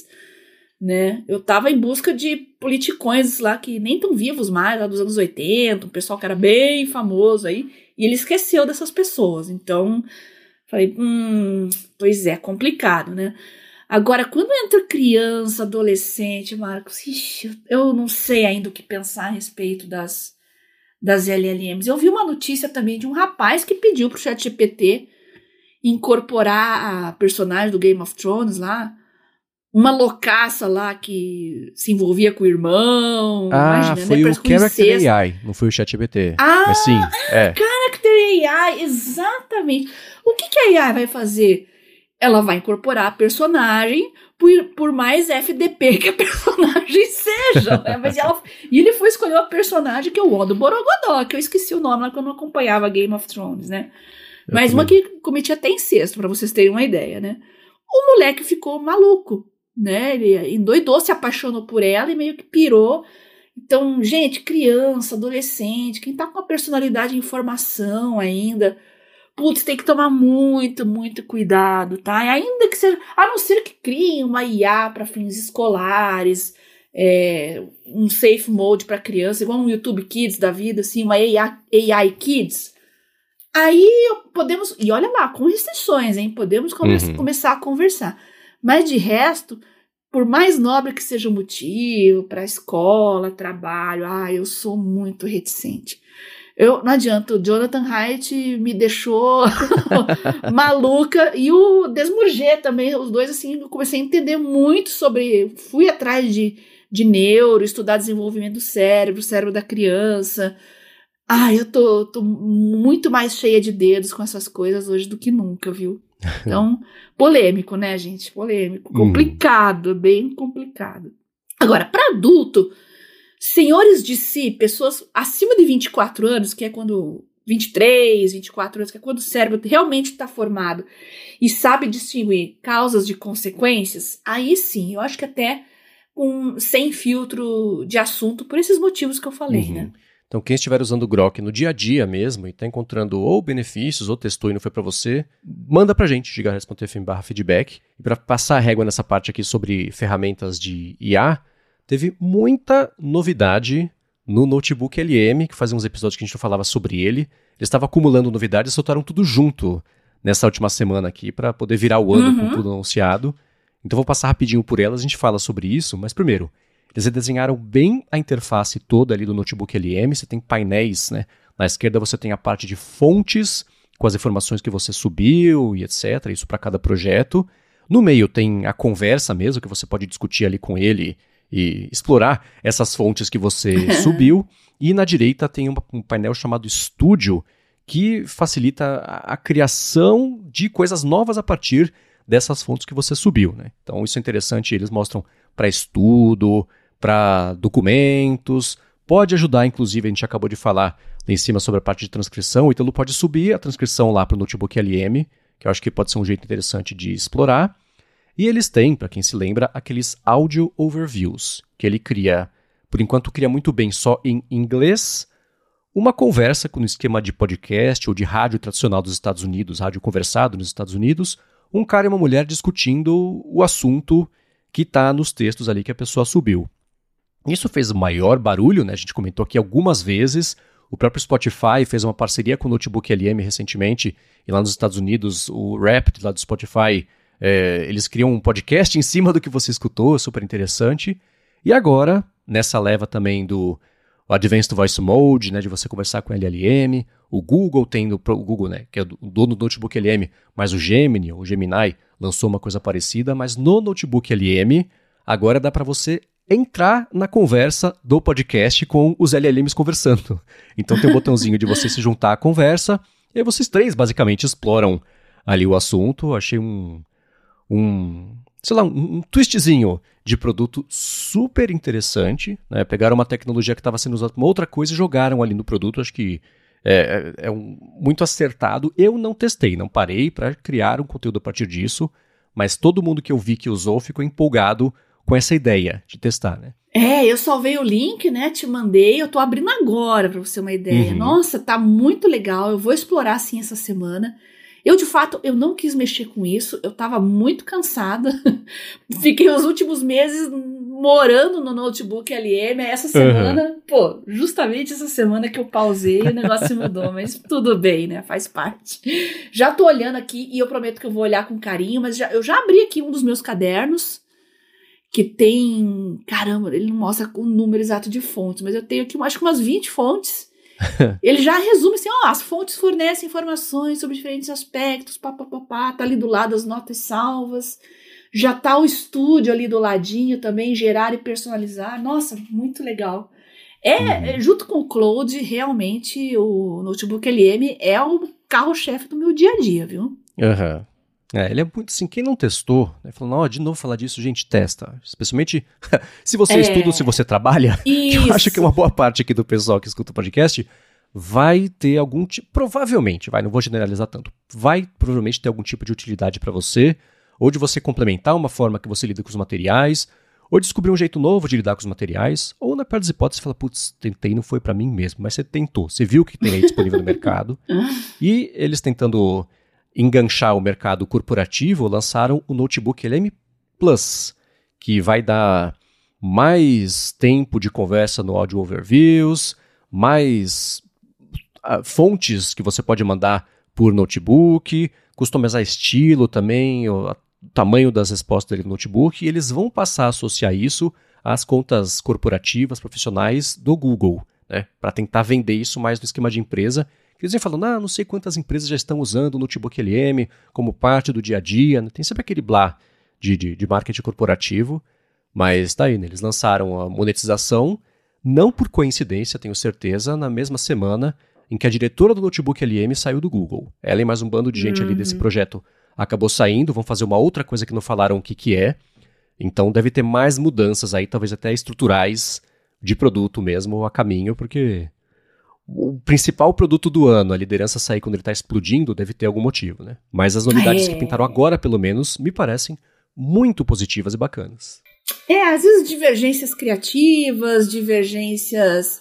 Speaker 2: Né? Eu tava em busca de politicões lá que nem tão vivos mais, lá dos anos 80, um pessoal que era bem famoso aí, e ele esqueceu dessas pessoas. Então, falei, pois é, complicado, né? Agora, quando entra criança, adolescente, Marcos, ixi, eu não sei ainda o que pensar a respeito das LLMs. Eu vi uma notícia também de um rapaz que pediu pro ChatGPT incorporar a personagem do Game of Thrones lá, uma loucaça lá que se envolvia com o irmão. Imagina,
Speaker 1: foi
Speaker 2: né?
Speaker 1: o Character AI, não foi o ChatGPT. Mas sim,
Speaker 2: Character AI, exatamente. O que a AI vai fazer? Ela vai incorporar a personagem por mais FDP que a personagem seja. Né? E ele foi escolher uma personagem que é o Odo Borogodó, que eu esqueci o nome lá que eu não acompanhava Game of Thrones, né? Mas uma que cometia até incesto, pra vocês terem uma ideia, né? O moleque ficou maluco, né? Ele endoidou, se apaixonou por ela e meio que pirou. Então, gente, criança, adolescente, quem tá com a personalidade em formação ainda, putz, tem que tomar muito, muito cuidado, tá? E ainda que seja, a não ser que criem uma IA para fins escolares, um safe mode para criança, igual um YouTube Kids da vida, assim, uma AI Kids. Aí podemos, e olha lá, com restrições, hein? Podemos começar a conversar. Mas de resto, por mais nobre que seja o motivo, para escola, trabalho, eu sou muito reticente. Não adianta, o Jonathan Haidt me deixou maluca, e o Desmourget também, os dois, assim, eu comecei a entender muito fui atrás de neuro, estudar desenvolvimento do cérebro da criança. Eu tô muito mais cheia de dedos com essas coisas hoje do que nunca, viu? Então, polêmico, né, gente? Polêmico, complicado, bem complicado. Agora, para adulto, senhores de si, pessoas acima de 24 anos, que é quando 23, 24 anos, que é quando o cérebro realmente está formado e sabe distinguir causas de consequências, aí sim, eu acho que até sem filtro de assunto, por esses motivos que eu falei, né?
Speaker 1: Então, quem estiver usando o Grok no dia a dia mesmo e está encontrando ou benefícios ou testou e não foi para você, manda para a gente, gigahertz.fm/feedback. E para passar a régua nessa parte aqui sobre ferramentas de IA, teve muita novidade no Notebook LM, que fazia uns episódios que a gente não falava sobre ele. Eles estavam acumulando novidades e soltaram tudo junto nessa última semana aqui para poder virar o ano com tudo anunciado. Então vou passar rapidinho por elas, a gente fala sobre isso, mas primeiro, eles redesenharam bem a interface toda ali do Notebook LM, você tem painéis, né? Na esquerda você tem a parte de fontes, com as informações que você subiu e etc, isso para cada projeto. No meio tem a conversa mesmo, que você pode discutir ali com ele e explorar essas fontes que você subiu. E na direita tem um painel chamado Studio, que facilita a criação de coisas novas a partir dessas fontes que você subiu, né? Então isso é interessante, eles mostram para estudo, para documentos, pode ajudar, inclusive, a gente acabou de falar lá em cima sobre a parte de transcrição, o Ítalo pode subir a transcrição lá para o Notebook LM, que eu acho que pode ser um jeito interessante de explorar. E eles têm, para quem se lembra, aqueles Audio Overviews, que ele cria, por enquanto cria muito bem só em inglês, uma conversa com um esquema de podcast ou de rádio tradicional dos Estados Unidos, rádio conversado nos Estados Unidos, um cara e uma mulher discutindo o assunto que está nos textos ali que a pessoa subiu. Isso fez maior barulho, né? A gente comentou aqui algumas vezes. O próprio Spotify fez uma parceria com o Notebook LM recentemente, e lá nos Estados Unidos, o Wrapped lá do Spotify, eles criam um podcast em cima do que você escutou, super interessante. E agora, nessa leva também do Advanced Voice Mode, né, de você conversar com LLM, o Google tem, o Google, né, que é o dono do Notebook LM, mas o Gemini, o Gemini, lançou uma coisa parecida, mas no Notebook LM, agora dá para você entrar na conversa do podcast com os LLMs conversando. Então tem um botãozinho de você se juntar à conversa, e aí vocês três basicamente exploram ali o assunto. Achei um twistzinho de produto super interessante, né? Pegaram uma tecnologia que estava sendo usada para uma outra coisa e jogaram ali no produto. Acho que muito acertado. Eu não testei, não parei para criar um conteúdo a partir disso, mas todo mundo que eu vi que usou ficou empolgado com essa ideia de testar, né?
Speaker 2: Eu salvei o link, né? Te mandei, eu tô abrindo agora para você ter uma ideia. Nossa, tá muito legal, eu vou explorar sim essa semana. Eu, de fato, eu não quis mexer com isso, eu tava muito cansada. Fiquei os últimos meses morando no Notebook LM, essa semana, pô, justamente essa semana que eu pausei, o negócio mudou, mas tudo bem, né? Faz parte. Já tô olhando aqui e eu prometo que eu vou olhar com carinho, mas eu já abri aqui um dos meus cadernos, que tem, caramba, ele não mostra o número exato de fontes, mas eu tenho aqui, acho que umas 20 fontes. Ele já resume assim, as fontes fornecem informações sobre diferentes aspectos, tá ali do lado as notas salvas, já tá o estúdio ali do ladinho também, gerar e personalizar, nossa, muito legal. Junto com o Claude, realmente o Notebook LM é o carro-chefe do meu dia a dia, viu?
Speaker 1: Aham. Ele é muito assim, quem não testou, né, falando, de novo falar disso, gente, testa. Especialmente se você estuda ou se você trabalha, que eu acho que uma boa parte aqui do pessoal que escuta o podcast vai ter algum tipo, provavelmente, não vou generalizar tanto, vai provavelmente ter algum tipo de utilidade para você, ou de você complementar uma forma que você lida com os materiais, ou descobrir um jeito novo de lidar com os materiais, ou na pior das hipóteses, você fala, putz, tentei, não foi para mim mesmo, mas você tentou, você viu o que tem aí disponível no mercado, e eles tentando enganchar o mercado corporativo, lançaram o Notebook LM Plus, que vai dar mais tempo de conversa no Audio Overviews, mais fontes que você pode mandar por notebook, customizar estilo também, o tamanho das respostas dele no notebook, e eles vão passar a associar isso às contas corporativas, profissionais do Google, né, para tentar vender isso mais no esquema de empresa. Eles vêm falando, não sei quantas empresas já estão usando o Notebook LM como parte do dia a dia. Tem sempre aquele blá de marketing corporativo, mas tá aí, né? Eles lançaram a monetização, não por coincidência, tenho certeza, na mesma semana em que a diretora do Notebook LM saiu do Google. Ela e mais um bando de gente ali desse projeto acabou saindo, vão fazer uma outra coisa que não falaram o que é. Então deve ter mais mudanças aí, talvez até estruturais de produto mesmo a caminho, porque o principal produto do ano, a liderança sair quando ele está explodindo, deve ter algum motivo, né? Mas as novidades que pintaram agora, pelo menos, me parecem muito positivas e bacanas.
Speaker 2: Às vezes divergências criativas, divergências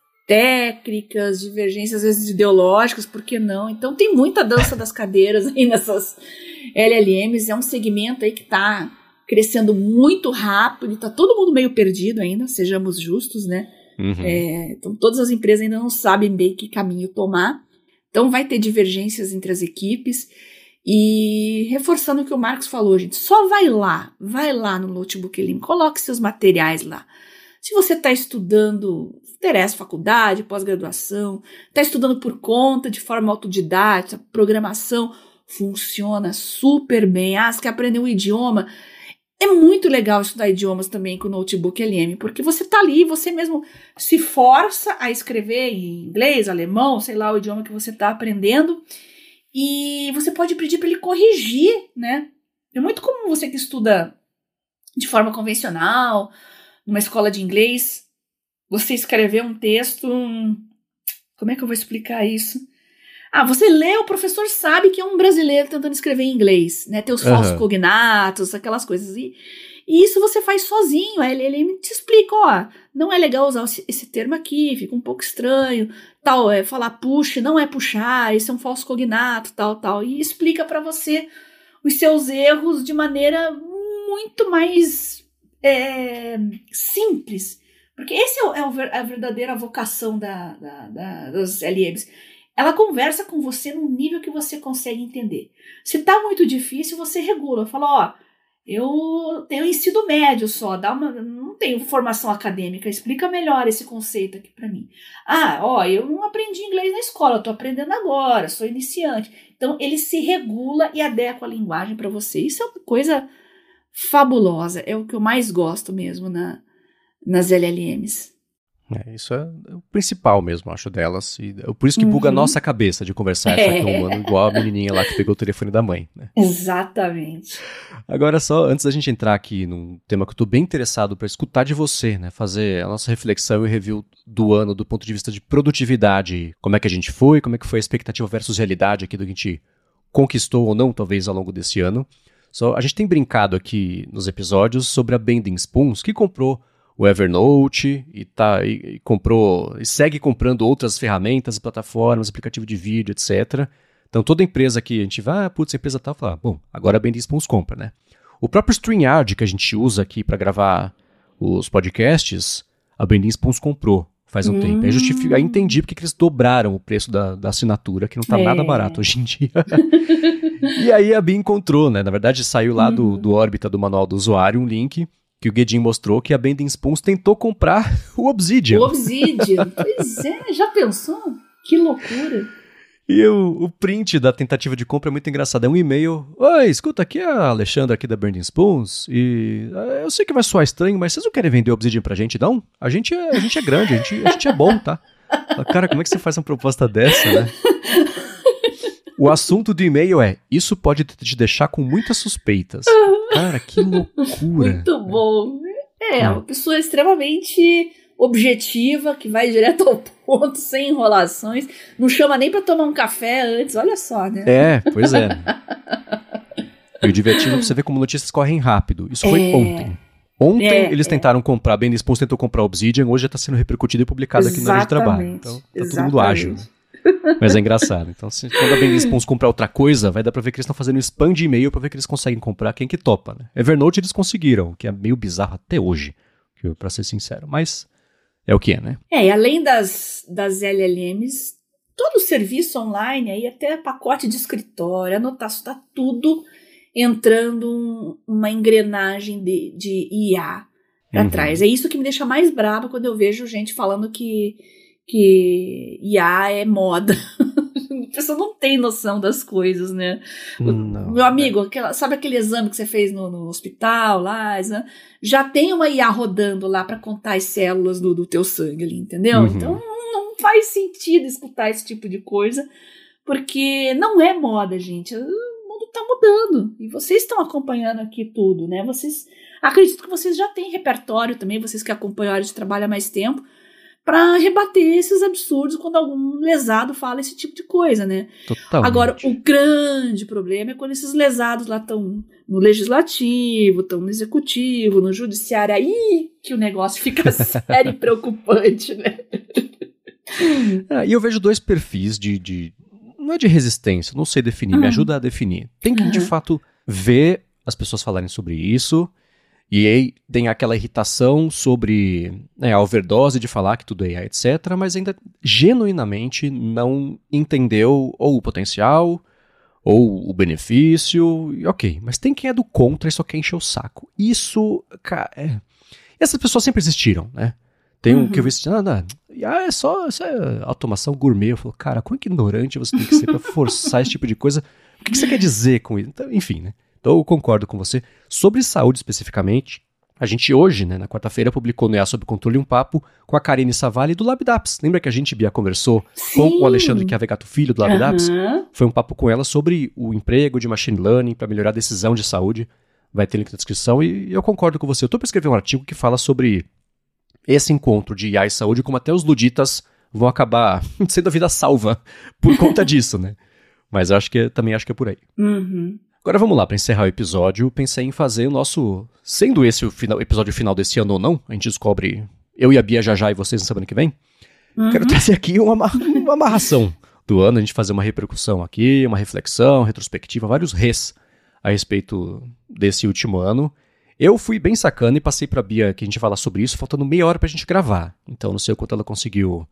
Speaker 2: técnicas, divergências às vezes ideológicas, por que não? Então tem muita dança das cadeiras aí nessas LLMs, é um segmento aí que está crescendo muito rápido, está todo mundo meio perdido ainda, sejamos justos, né? Então todas as empresas ainda não sabem bem que caminho tomar, então vai ter divergências entre as equipes. E reforçando o que o Marcos falou, gente, só vai lá no Notebook LM, coloque seus materiais lá. Se você está estudando, interessa faculdade, pós-graduação, está estudando por conta, de forma autodidata, programação, funciona super bem. Você quer aprender um idioma? É muito legal estudar idiomas também com o Notebook LM, porque você tá ali, você mesmo se força a escrever em inglês, alemão, sei lá, o idioma que você tá aprendendo, e você pode pedir para ele corrigir, né? É muito comum você que estuda de forma convencional, numa escola de inglês, você escrever um texto, como é que eu vou explicar isso? Você lê, o professor sabe que é um brasileiro tentando escrever em inglês, né? Tem os falsos cognatos, aquelas coisas. E isso você faz sozinho. Ele te explica, não é legal usar esse termo aqui, fica um pouco estranho, tal, falar push, não é puxar, esse é um falso cognato, tal. E explica para você os seus erros de maneira muito mais simples. Porque esse é a verdadeira vocação das LMs. Ela conversa com você num nível que você consegue entender. Se tá muito difícil, você regula. Fala, eu tenho ensino médio só, não tenho formação acadêmica, explica melhor esse conceito aqui pra mim. Eu não aprendi inglês na escola, eu tô aprendendo agora, sou iniciante. Então, ele se regula e adequa a linguagem para você. Isso é uma coisa fabulosa, é o que eu mais gosto mesmo nas LLMs.
Speaker 1: Isso é o principal mesmo, acho, delas. E por isso que buga a nossa cabeça de conversar com o humano, igual a menininha lá que pegou o telefone da mãe, né?
Speaker 2: Exatamente.
Speaker 1: Agora, só antes da gente entrar aqui num tema que eu tô bem interessado para escutar de você, né? Fazer a nossa reflexão e review do ano do ponto de vista de produtividade. Como é que a gente foi, como é que foi a expectativa versus realidade aqui do que a gente conquistou ou não, talvez, ao longo desse ano. A gente tem brincado aqui nos episódios sobre a Bending Spoons, que comprou o Evernote e comprou e segue comprando outras ferramentas, plataformas, aplicativo de vídeo, etc. Então toda empresa que a gente vai, a empresa tal, fala, bom, agora a Bending Spoons compra, né? O próprio StreamYard que a gente usa aqui para gravar os podcasts, a Bending Spoons comprou. faz um tempo. Aí entendi porque que eles dobraram o preço da assinatura, que não tá nada barato hoje em dia. E aí a Bia encontrou, né? Na verdade, saiu lá do órbita do manual do usuário um link que o Guedin mostrou que a Bending Spoons tentou comprar o Obsidian.
Speaker 2: O Obsidian. Pois é, já pensou? Que loucura.
Speaker 1: E o print da tentativa de compra é muito engraçado. É um e-mail. Oi, escuta, aqui é a Alexandra aqui da Bending Spoons. E eu sei que vai soar estranho, mas vocês não querem vender o Obsidian pra gente, não? A gente é grande, a gente é bom, tá? Cara, como é que você faz uma proposta dessa, né? O assunto do e-mail é: isso pode te deixar com muitas suspeitas. Cara, que loucura.
Speaker 2: Muito bom. Uma pessoa extremamente objetiva, que vai direto ao ponto, sem enrolações. Não chama nem pra tomar um café antes, olha só, né?
Speaker 1: Pois é. E o divertido é você ver como notícias correm rápido. Isso foi ontem. Ontem eles tentaram comprar, a Bending Spoons tentou comprar Obsidian, hoje já está sendo repercutido e publicado aqui na área de trabalho. Então tá todo mundo ágil. Mas é engraçado. Então, quando a Bending Spoons comprar outra coisa, vai dar pra ver que eles estão fazendo um spam de e-mail pra ver que eles conseguem comprar quem que topa, né? Evernote eles conseguiram, que é meio bizarro até hoje, pra ser sincero. Mas é o que é, né?
Speaker 2: E além das LLMs, todo o serviço online, aí até pacote de escritório, anotação, tá tudo entrando uma engrenagem de IA pra trás. É isso que me deixa mais brava quando eu vejo gente falando que IA é moda. A pessoa não tem noção das coisas, né?
Speaker 1: Não,
Speaker 2: meu amigo, sabe aquele exame que você fez no hospital lá? Já tem uma IA rodando lá para contar as células do teu sangue ali, entendeu? Então não faz sentido escutar esse tipo de coisa, porque não é moda, gente. O mundo tá mudando e vocês estão acompanhando aqui tudo, né? Acredito que vocês já têm repertório também, vocês que acompanham a área de trabalho há mais tempo, para rebater esses absurdos quando algum lesado fala esse tipo de coisa, né?
Speaker 1: Totalmente.
Speaker 2: Agora, o grande problema é quando esses lesados lá estão no legislativo, estão no executivo, no judiciário, aí que o negócio fica sério e preocupante, né?
Speaker 1: E eu vejo dois perfis não é de resistência, não sei definir, me ajuda a definir. Tem que, de fato, ver as pessoas falarem sobre isso. E aí tem aquela irritação sobre a overdose de falar que tudo é AI, etc., mas ainda genuinamente não entendeu ou o potencial ou o benefício, e ok. Mas tem quem é do contra e só quer encher o saco. Isso, cara, essas pessoas sempre existiram, né? Tem um que eu vi assim, isso é automação gourmet. Eu falo, cara, quão ignorante você tem que ser pra forçar esse tipo de coisa? O que você quer dizer com isso? Então, enfim, né? Então eu concordo com você. Sobre saúde especificamente, a gente hoje, né, na quarta-feira, publicou no IA Sob Controle um papo com a Karine Savalli do LabDAPS. Lembra que a gente, Bia, conversou com o Alexandre Chiavegato Filho do LabDAPS? Foi um papo com ela sobre o emprego de machine learning para melhorar a decisão de saúde. Vai ter link na descrição e eu concordo com você. Eu estou para escrever um artigo que fala sobre esse encontro de IA e saúde, como até os luditas vão acabar sendo a vida salva por conta disso, né? Mas também acho que é por aí. Agora vamos lá, para encerrar o episódio, pensei em fazer o nosso... Sendo esse o episódio final desse ano ou não, a gente descobre eu e a Bia já e vocês na semana que vem. Quero trazer aqui uma amarração do ano, a gente fazer uma repercussão aqui, uma reflexão, retrospectiva, vários res a respeito desse último ano. Eu fui bem sacana e passei pra Bia que a gente fala sobre isso, faltando meia hora pra gente gravar. Então não sei o quanto ela conseguiu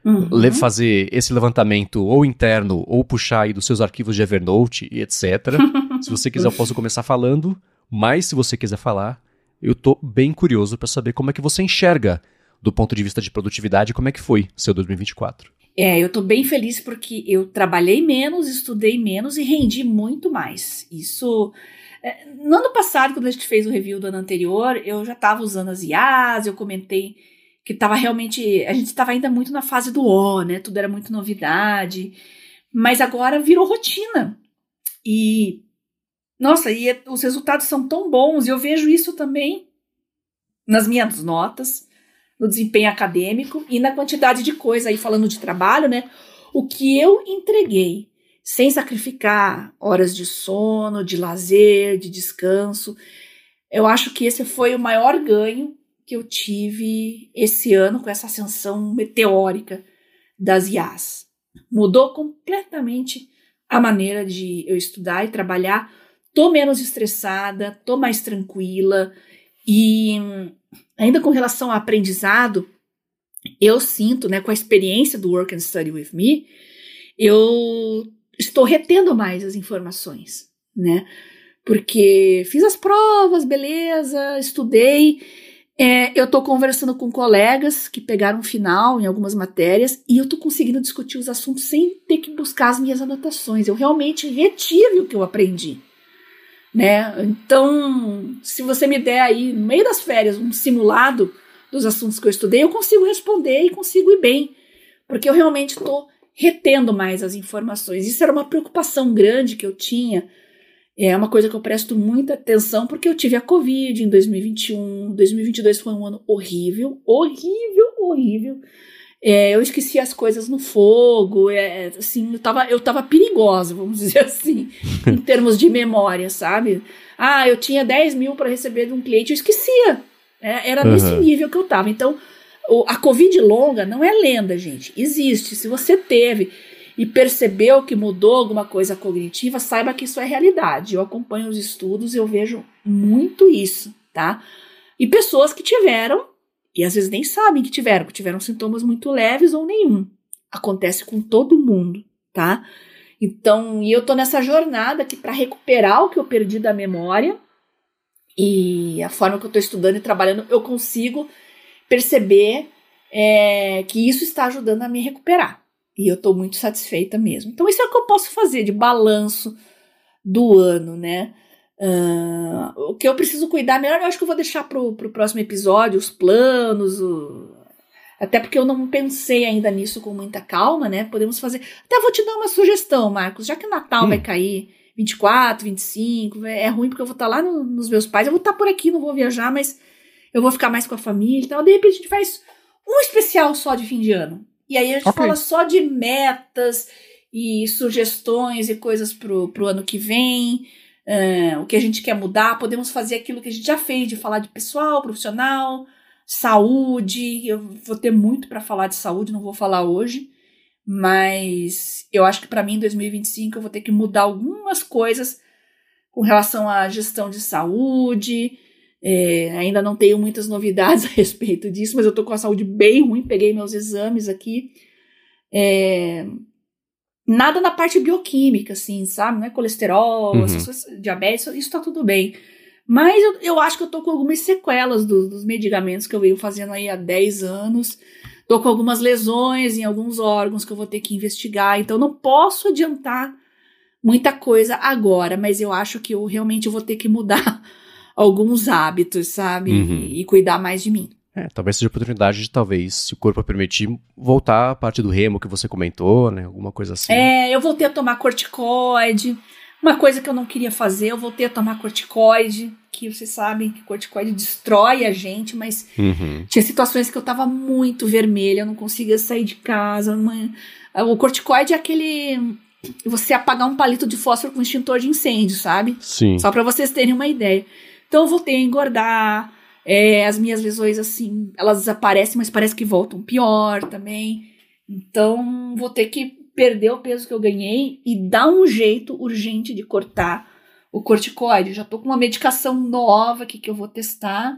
Speaker 1: fazer esse levantamento ou interno ou puxar aí dos seus arquivos de Evernote e etc. Se você quiser eu posso começar falando, mas se você quiser falar, eu tô bem curioso pra saber como é que você enxerga do ponto de vista de produtividade, como é que foi seu 2024.
Speaker 2: Eu tô bem feliz porque eu trabalhei menos, estudei menos e rendi muito mais. Isso... No ano passado, quando a gente fez o review do ano anterior, eu já estava usando as IAs, eu comentei que estava realmente... A gente estava ainda muito na fase do né? Tudo era muito novidade. Mas agora virou rotina. E... Nossa, os resultados são tão bons. E eu vejo isso também nas minhas notas, no desempenho acadêmico e na quantidade de coisa. Aí falando de trabalho, né? O que eu entreguei sem sacrificar horas de sono, de lazer, de descanso. Eu acho que esse foi o maior ganho que eu tive esse ano com essa ascensão meteórica das IAs. Mudou completamente a maneira de eu estudar e trabalhar. Tô menos estressada, tô mais tranquila e ainda com relação ao aprendizado, eu sinto, né, com a experiência do Work and Study With Me, eu estou retendo mais as informações, né? Porque fiz as provas, beleza, estudei, eu tô conversando com colegas que pegaram final em algumas matérias e eu tô conseguindo discutir os assuntos sem ter que buscar as minhas anotações. Eu realmente retive o que eu aprendi, né? Então, se você me der aí, no meio das férias, um simulado dos assuntos que eu estudei, eu consigo responder e consigo ir bem, porque eu realmente estou retendo mais as informações. Isso era uma preocupação grande que eu tinha. É uma coisa que eu presto muita atenção, porque eu tive a Covid em 2021, 2022 foi um ano horrível, horrível. Eu esqueci as coisas no fogo, assim, eu tava perigosa, vamos dizer assim, em termos de memória, sabe? Eu tinha 10 mil para receber de um cliente, eu esquecia. Era nesse nível que eu tava. Então, a Covid longa não é lenda, gente, existe. Se você teve e percebeu que mudou alguma coisa cognitiva, saiba que isso é realidade. Eu acompanho os estudos e eu vejo muito isso, tá? E pessoas que tiveram, e às vezes nem sabem que tiveram sintomas muito leves ou nenhum. Acontece com todo mundo, tá? Então, e eu tô nessa jornada aqui para recuperar o que eu perdi da memória, e a forma que eu tô estudando e trabalhando, eu consigo perceber que isso está ajudando a me recuperar. E eu tô muito satisfeita mesmo. Então, isso é o que eu posso fazer de balanço do ano, né? O que eu preciso cuidar melhor, eu acho que eu vou deixar pro próximo episódio, os planos, até porque eu não pensei ainda nisso com muita calma, né? Podemos fazer... Até vou te dar uma sugestão, Marcos, já que o Natal vai cair 24, 25, é ruim porque eu vou estar lá nos meus pais, eu vou estar por aqui, não vou viajar, mas eu vou ficar mais com a família, então de repente a gente faz um especial só de fim de ano. E aí a gente fala só de metas e sugestões e coisas pro ano que vem, o que a gente quer mudar. Podemos fazer aquilo que a gente já fez, de falar de pessoal, profissional, saúde. Eu vou ter muito para falar de saúde, não vou falar hoje, mas eu acho que para mim em 2025 eu vou ter que mudar algumas coisas com relação à gestão de saúde. Ainda não tenho muitas novidades a respeito disso, mas eu tô com a saúde bem ruim, peguei meus exames aqui. Nada na parte bioquímica, assim, sabe? Não é colesterol, diabetes, isso tá tudo bem. Mas eu acho que eu tô com algumas sequelas dos medicamentos que eu venho fazendo aí há 10 anos. Tô com algumas lesões em alguns órgãos que eu vou ter que investigar, então não posso adiantar muita coisa agora, mas eu acho que eu realmente vou ter que mudar alguns hábitos, sabe? E cuidar mais de mim.
Speaker 1: Talvez seja a oportunidade de, talvez, se o corpo permitir, voltar à parte do remo que você comentou, né? Alguma coisa assim.
Speaker 2: Eu voltei a tomar corticoide. Uma coisa que eu não queria fazer, eu voltei a tomar corticoide, que vocês sabem que corticoide destrói a gente, mas tinha situações que eu tava muito vermelha, eu não conseguia sair de casa. O corticoide é aquele... Você apagar um palito de fósforo com extintor de incêndio, sabe?
Speaker 1: Sim.
Speaker 2: Só pra vocês terem uma ideia. Então eu voltei a engordar, as minhas lesões, assim, elas desaparecem, mas parece que voltam pior também. Então vou ter que perder o peso que eu ganhei e dar um jeito urgente de cortar o corticoide. Já tô com uma medicação nova aqui que eu vou testar.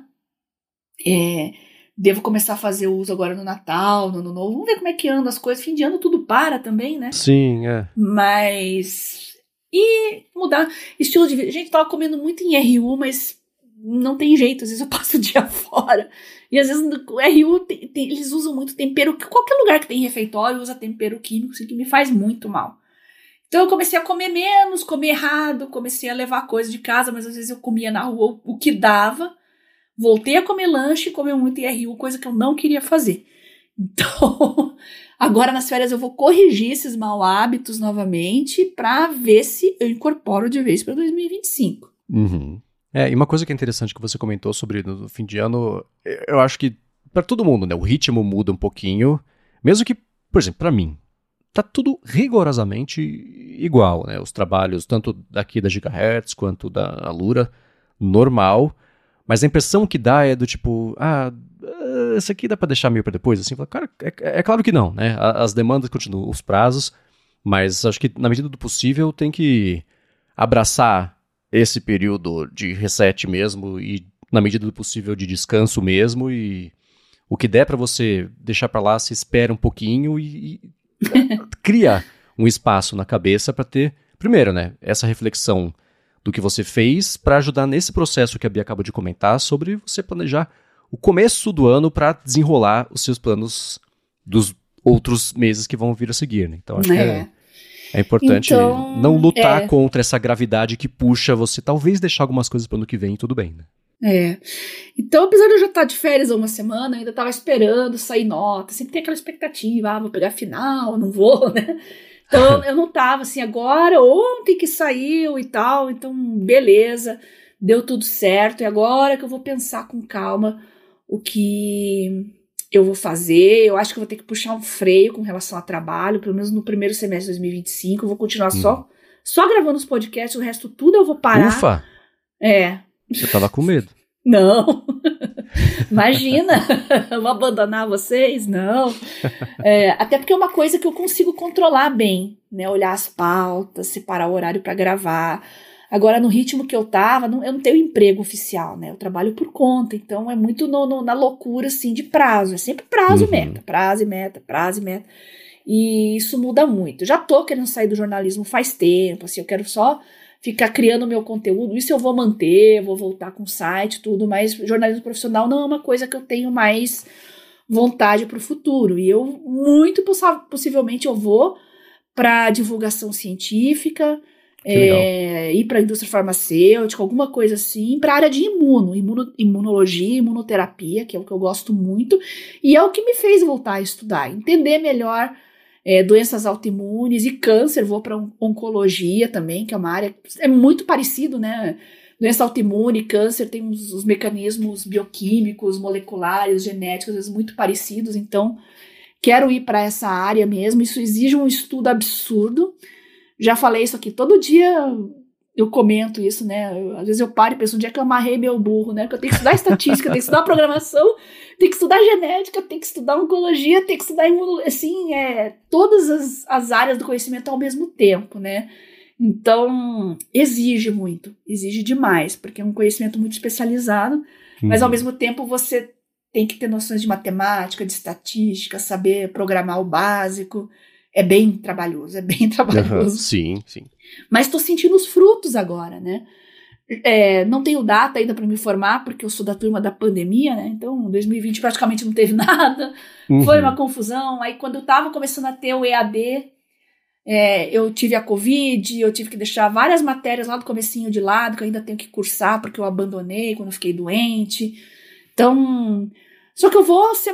Speaker 2: Devo começar a fazer uso agora no Natal, no Ano Novo. Vamos ver como é que andam as coisas. Fim de ano tudo para também, né?
Speaker 1: Sim,
Speaker 2: Mas... E mudar estilo de vida. A gente tava comendo muito em RU, mas não tem jeito. Às vezes eu passo o dia fora. E às vezes o RU, eles usam muito tempero. Qualquer lugar que tem refeitório usa tempero químico, assim, que me faz muito mal. Então eu comecei a comer menos, comer errado. Comecei a levar coisa de casa, mas às vezes eu comia na rua o que dava. Voltei a comer lanche e comer muito em RU, coisa que eu não queria fazer. Então... Agora, nas férias, eu vou corrigir esses maus hábitos novamente para ver se eu incorporo de vez para 2025.
Speaker 1: E uma coisa que é interessante que você comentou sobre no fim de ano, eu acho que para todo mundo, né, o ritmo muda um pouquinho, mesmo que, por exemplo, para mim, tá tudo rigorosamente igual, né, os trabalhos tanto daqui da Gigahertz quanto da Alura, normal, mas a impressão que dá é do tipo, esse aqui dá pra deixar meio pra depois, assim, cara, é claro que não, né, as demandas continuam, os prazos, mas acho que na medida do possível tem que abraçar esse período de reset mesmo e na medida do possível de descanso mesmo e O que der pra você deixar pra lá, se espera um pouquinho e cria um espaço na cabeça pra ter, primeiro, né, essa reflexão do que você fez pra ajudar nesse processo que a Bia acabou de comentar sobre você planejar o começo do ano pra desenrolar os seus planos dos outros meses que vão vir a seguir, né? Então acho que é importante não lutar contra essa gravidade que puxa você, talvez deixar algumas coisas pro ano que vem e tudo bem, né?
Speaker 2: Então, apesar de eu já estar de férias há uma semana, ainda estava esperando sair nota, sempre tem aquela expectativa, vou pegar final, não vou, né? Então, eu não estava assim, agora, ontem que saiu e tal, então, beleza, deu tudo certo, e agora que eu vou pensar com calma o que eu vou fazer. Eu acho que eu vou ter que puxar um freio com relação ao trabalho, pelo menos no primeiro semestre de 2025, eu vou continuar só gravando os podcasts, o resto tudo eu vou parar.
Speaker 1: Ufa! Eu tava com medo.
Speaker 2: Não, imagina, eu vou abandonar vocês, não. Até porque é uma coisa que eu consigo controlar bem, né? Olhar as pautas, separar o horário para gravar. Agora, no ritmo que eu tava, eu não tenho emprego oficial, né? Eu trabalho por conta, então é muito na loucura, assim, de prazo. É sempre prazo e meta, prazo e meta, prazo e meta. E isso muda muito. Já tô querendo sair do jornalismo faz tempo, assim, eu quero só ficar criando o meu conteúdo, isso eu vou manter, vou voltar com o site, tudo, mas jornalismo profissional não é uma coisa que eu tenho mais vontade para o futuro, e eu muito possivelmente eu vou para divulgação científica, ir para a indústria farmacêutica, alguma coisa assim, para a área de imunologia, imunoterapia, que é o que eu gosto muito, e é o que me fez voltar a estudar, entender melhor doenças autoimunes e câncer. Vou para oncologia também, que é uma área muito parecido, né? Doença autoimune, câncer, tem os mecanismos bioquímicos, moleculares, genéticos, às vezes muito parecidos, então quero ir para essa área mesmo. Isso exige um estudo absurdo. Já falei isso aqui, todo dia eu comento isso, né? Às vezes eu paro e penso, um dia que eu amarrei meu burro, né? Que eu tenho que estudar estatística, tenho que estudar programação, tenho que estudar genética, tenho que estudar oncologia, tenho que estudar imunologia, assim, todas as áreas do conhecimento ao mesmo tempo, né? Então, exige muito, exige demais, porque é um conhecimento muito especializado, mas ao mesmo tempo você tem que ter noções de matemática, de estatística, saber programar o básico. É bem trabalhoso,
Speaker 1: Sim.
Speaker 2: Mas estou sentindo os frutos agora, né? Não tenho data ainda para me formar, porque eu sou da turma da pandemia, né? Então, 2020 praticamente não teve nada. Foi uma confusão. Aí, quando eu estava começando a ter o EAD, eu tive a Covid, eu tive que deixar várias matérias lá do comecinho de lado, que eu ainda tenho que cursar, porque eu abandonei quando eu fiquei doente. Então, só que eu vou ser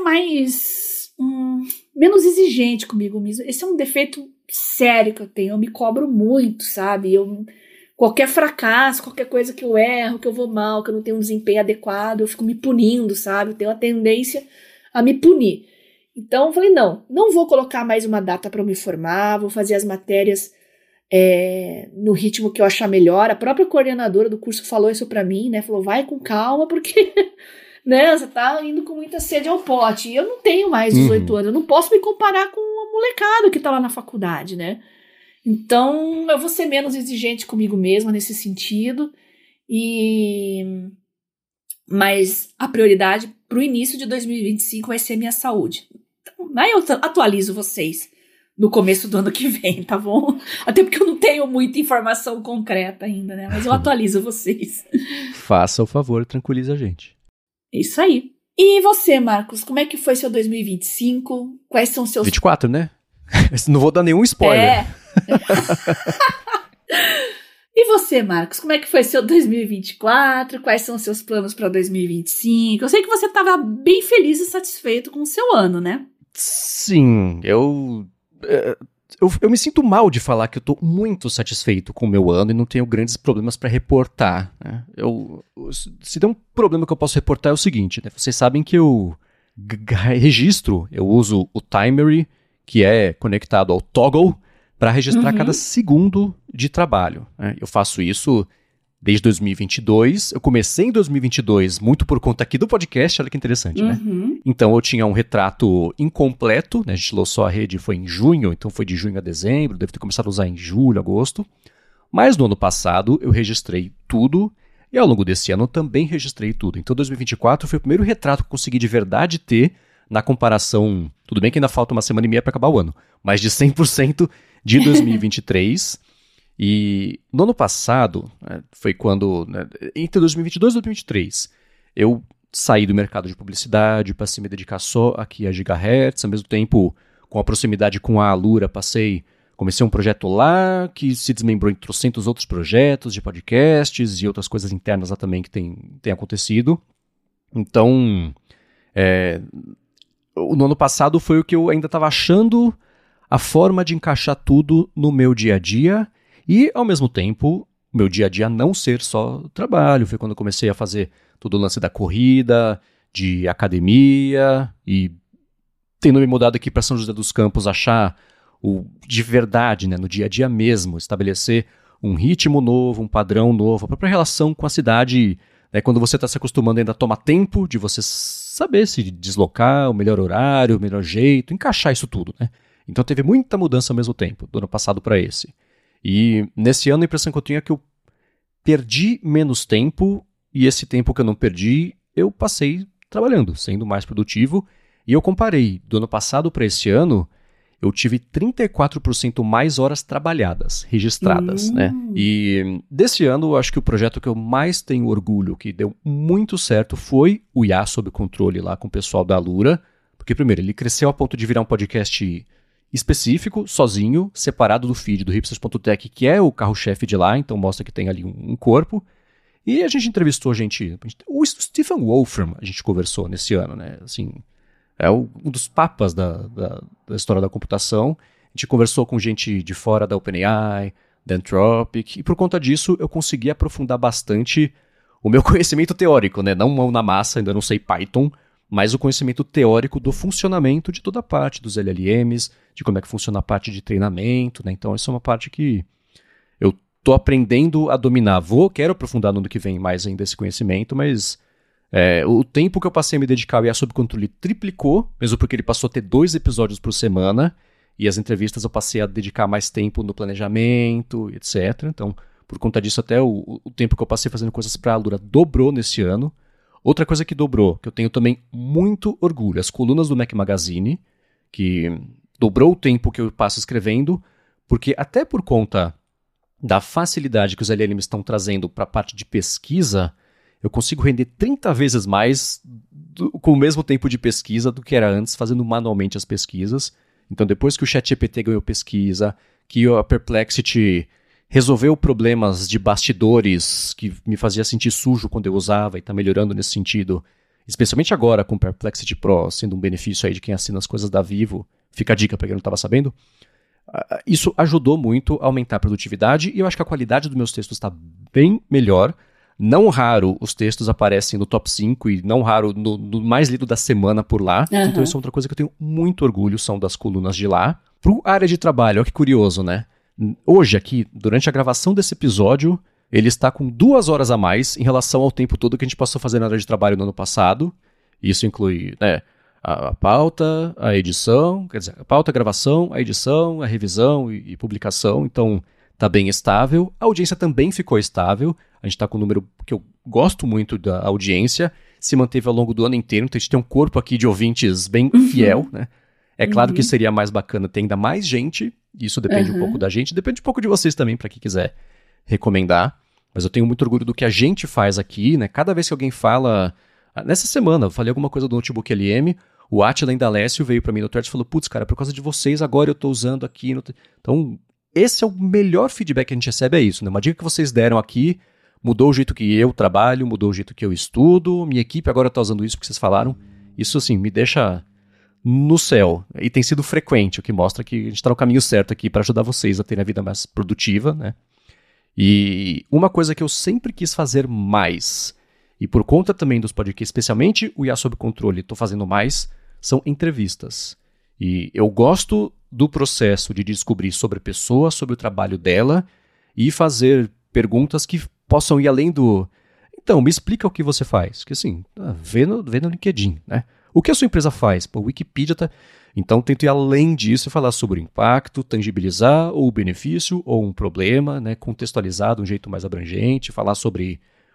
Speaker 2: menos exigente comigo mesmo. Esse é um defeito sério que eu tenho. Eu me cobro muito, sabe? Qualquer fracasso, qualquer coisa que eu erro, que eu vou mal, que eu não tenho um desempenho adequado, eu fico me punindo, sabe? Eu tenho a tendência a me punir. Então eu falei, não vou colocar mais uma data para eu me formar, vou fazer as matérias no ritmo que eu achar melhor. A própria coordenadora do curso falou isso para mim, né? Falou, vai com calma, porque né, você tá indo com muita sede ao pote. E eu não tenho mais 18 anos, eu não posso me comparar com a molecada que tá lá na faculdade, né? Então, eu vou ser menos exigente comigo mesma nesse sentido. Mas a prioridade pro início de 2025 vai ser minha saúde. Então, aí eu atualizo vocês no começo do ano que vem, tá bom? Até porque eu não tenho muita informação concreta ainda, né? Mas eu atualizo vocês.
Speaker 1: Faça o favor, tranquiliza a gente.
Speaker 2: É isso aí. E você, Marcos, como é que foi seu 2025? Quais são seus...
Speaker 1: 24, né? Não vou dar nenhum spoiler.
Speaker 2: E você, Marcos, como é que foi seu 2024? Quais são seus planos para 2025? Eu sei que você estava bem feliz e satisfeito com o seu ano, né?
Speaker 1: Sim, eu me sinto mal de falar que eu tô muito satisfeito com o meu ano e não tenho grandes problemas para reportar, né? Se tem um problema que eu posso reportar é o seguinte, né? Vocês sabem que eu registro, eu uso o Timery, que é conectado ao Toggle, para registrar cada segundo de trabalho, né? Eu faço isso desde 2022. Eu comecei em 2022 muito por conta aqui do podcast, olha que interessante, né? Então eu tinha um retrato incompleto, né? A gente lançou a rede, foi em junho, então foi de junho a dezembro, deve ter começado a usar em julho, agosto. Mas no ano passado eu registrei tudo E ao longo desse ano eu também registrei tudo. Então 2024 foi o primeiro retrato que eu consegui de verdade ter na comparação, tudo bem que ainda falta uma semana e meia para acabar o ano, mas de 100% de 2023. E no ano passado, foi quando, entre 2022 e 2023, eu saí do mercado de publicidade, passei a me dedicar só aqui a Gigahertz, ao mesmo tempo, com a proximidade com a Alura, comecei um projeto lá, que se desmembrou em trocentos outros projetos de podcasts e outras coisas internas lá também que tem acontecido. Então, no ano passado foi o que eu ainda estava achando a forma de encaixar tudo no meu dia a dia e, ao mesmo tempo, meu dia a dia não ser só trabalho. Foi quando eu comecei a fazer todo o lance da corrida, de academia e tendo me mudado aqui para São José dos Campos, achar de verdade, né, no dia a dia mesmo, estabelecer um ritmo novo, um padrão novo, a própria relação com a cidade, né, quando você está se acostumando ainda toma tempo de você saber se deslocar, o melhor horário, o melhor jeito, encaixar isso tudo, né? Então teve muita mudança ao mesmo tempo, do ano passado para esse. E nesse ano a impressão que eu tinha é que eu perdi menos tempo, e esse tempo que eu não perdi, eu passei trabalhando, sendo mais produtivo, e eu comparei do ano passado para esse ano, eu tive 34% mais horas trabalhadas, registradas, né? E desse ano, eu acho que o projeto que eu mais tenho orgulho, que deu muito certo, foi o IA Sob Controle lá com o pessoal da Alura, porque primeiro, ele cresceu a ponto de virar um podcast específico, sozinho, separado do feed do hipsters.tech, que é o carro-chefe de lá, então mostra que tem ali um corpo. E a gente entrevistou o Stephen Wolfram, a gente conversou nesse ano, né? Assim, é um dos papas da história da computação. A gente conversou com gente de fora da OpenAI, da Anthropic, e por conta disso eu consegui aprofundar bastante o meu conhecimento teórico, né? Não mão na massa, ainda não sei Python, mas o conhecimento teórico do funcionamento de toda a parte dos LLMs, de como é que funciona a parte de treinamento, né? Então essa é uma parte que eu estou aprendendo a dominar. Quero aprofundar no ano que vem mais ainda esse conhecimento, mas o tempo que eu passei a me dedicar ao IA Sob Controle triplicou, mesmo porque ele passou a ter 2 episódios por semana, e as entrevistas eu passei a dedicar mais tempo no planejamento, etc. Então, por conta disso, até o tempo que eu passei fazendo coisas para a Alura dobrou nesse ano. Outra coisa que dobrou, que eu tenho também muito orgulho, as colunas do Mac Magazine, que dobrou o tempo que eu passo escrevendo, porque até por conta da facilidade que os LLMs estão trazendo para a parte de pesquisa, eu consigo render 30 vezes mais com o mesmo tempo de pesquisa do que era antes, fazendo manualmente as pesquisas. Então, depois que o ChatGPT ganhou pesquisa, que a Perplexity resolveu problemas de bastidores que me fazia sentir sujo quando eu usava e está melhorando nesse sentido, especialmente agora com o Perplexity Pro sendo um benefício aí de quem assina as coisas da Vivo, fica a dica para quem não estava sabendo. Isso ajudou muito a aumentar a produtividade e eu acho que a qualidade dos meus textos está bem melhor. Não raro os textos aparecem no top 5 e não raro no mais lido da semana por lá. Uhum. Então isso é outra coisa que eu tenho muito orgulho, são das colunas de lá. Pro área de trabalho, olha que curioso, né? Hoje aqui, durante a gravação desse episódio, ele está com 2 horas a mais em relação ao tempo todo que a gente passou fazendo na área de trabalho no ano passado. Isso inclui, né, a pauta, a edição, quer dizer, a pauta, a gravação, a edição, a revisão e publicação. Então tá bem estável. A audiência também ficou estável. A gente está com um número que eu gosto muito da audiência, se manteve ao longo do ano inteiro, então a gente tem um corpo aqui de ouvintes bem fiel, né? É claro que seria mais bacana ter ainda mais gente, isso depende um pouco da gente, depende um pouco de vocês também, para quem quiser recomendar, mas eu tenho muito orgulho do que a gente faz aqui, né? Cada vez que alguém fala, nessa semana eu falei alguma coisa do Notebook LM, o Átila Indalécio veio para mim no Threads e falou, putz, cara, por causa de vocês agora eu estou usando aqui, então esse é o melhor feedback que a gente recebe, é isso, né? Uma dica que vocês deram aqui, mudou o jeito que eu trabalho, mudou o jeito que eu estudo, minha equipe agora está usando isso que vocês falaram. Isso, assim, me deixa no céu. E tem sido frequente, o que mostra que a gente está no caminho certo aqui para ajudar vocês a terem a vida mais produtiva, né? E uma coisa que eu sempre quis fazer mais, e por conta também dos podcasts, especialmente o IA Sob Controle, estou fazendo mais, são entrevistas. E eu gosto do processo de descobrir sobre a pessoa, sobre o trabalho dela, e fazer perguntas que possam ir além do... Então, me explica o que você faz. Que assim, vê no LinkedIn, né? O que a sua empresa faz? Pô, Wikipedia tá... Então, tento ir além disso e falar sobre o impacto, tangibilizar ou o benefício ou um problema, né? Contextualizar de um jeito mais abrangente, falar sobre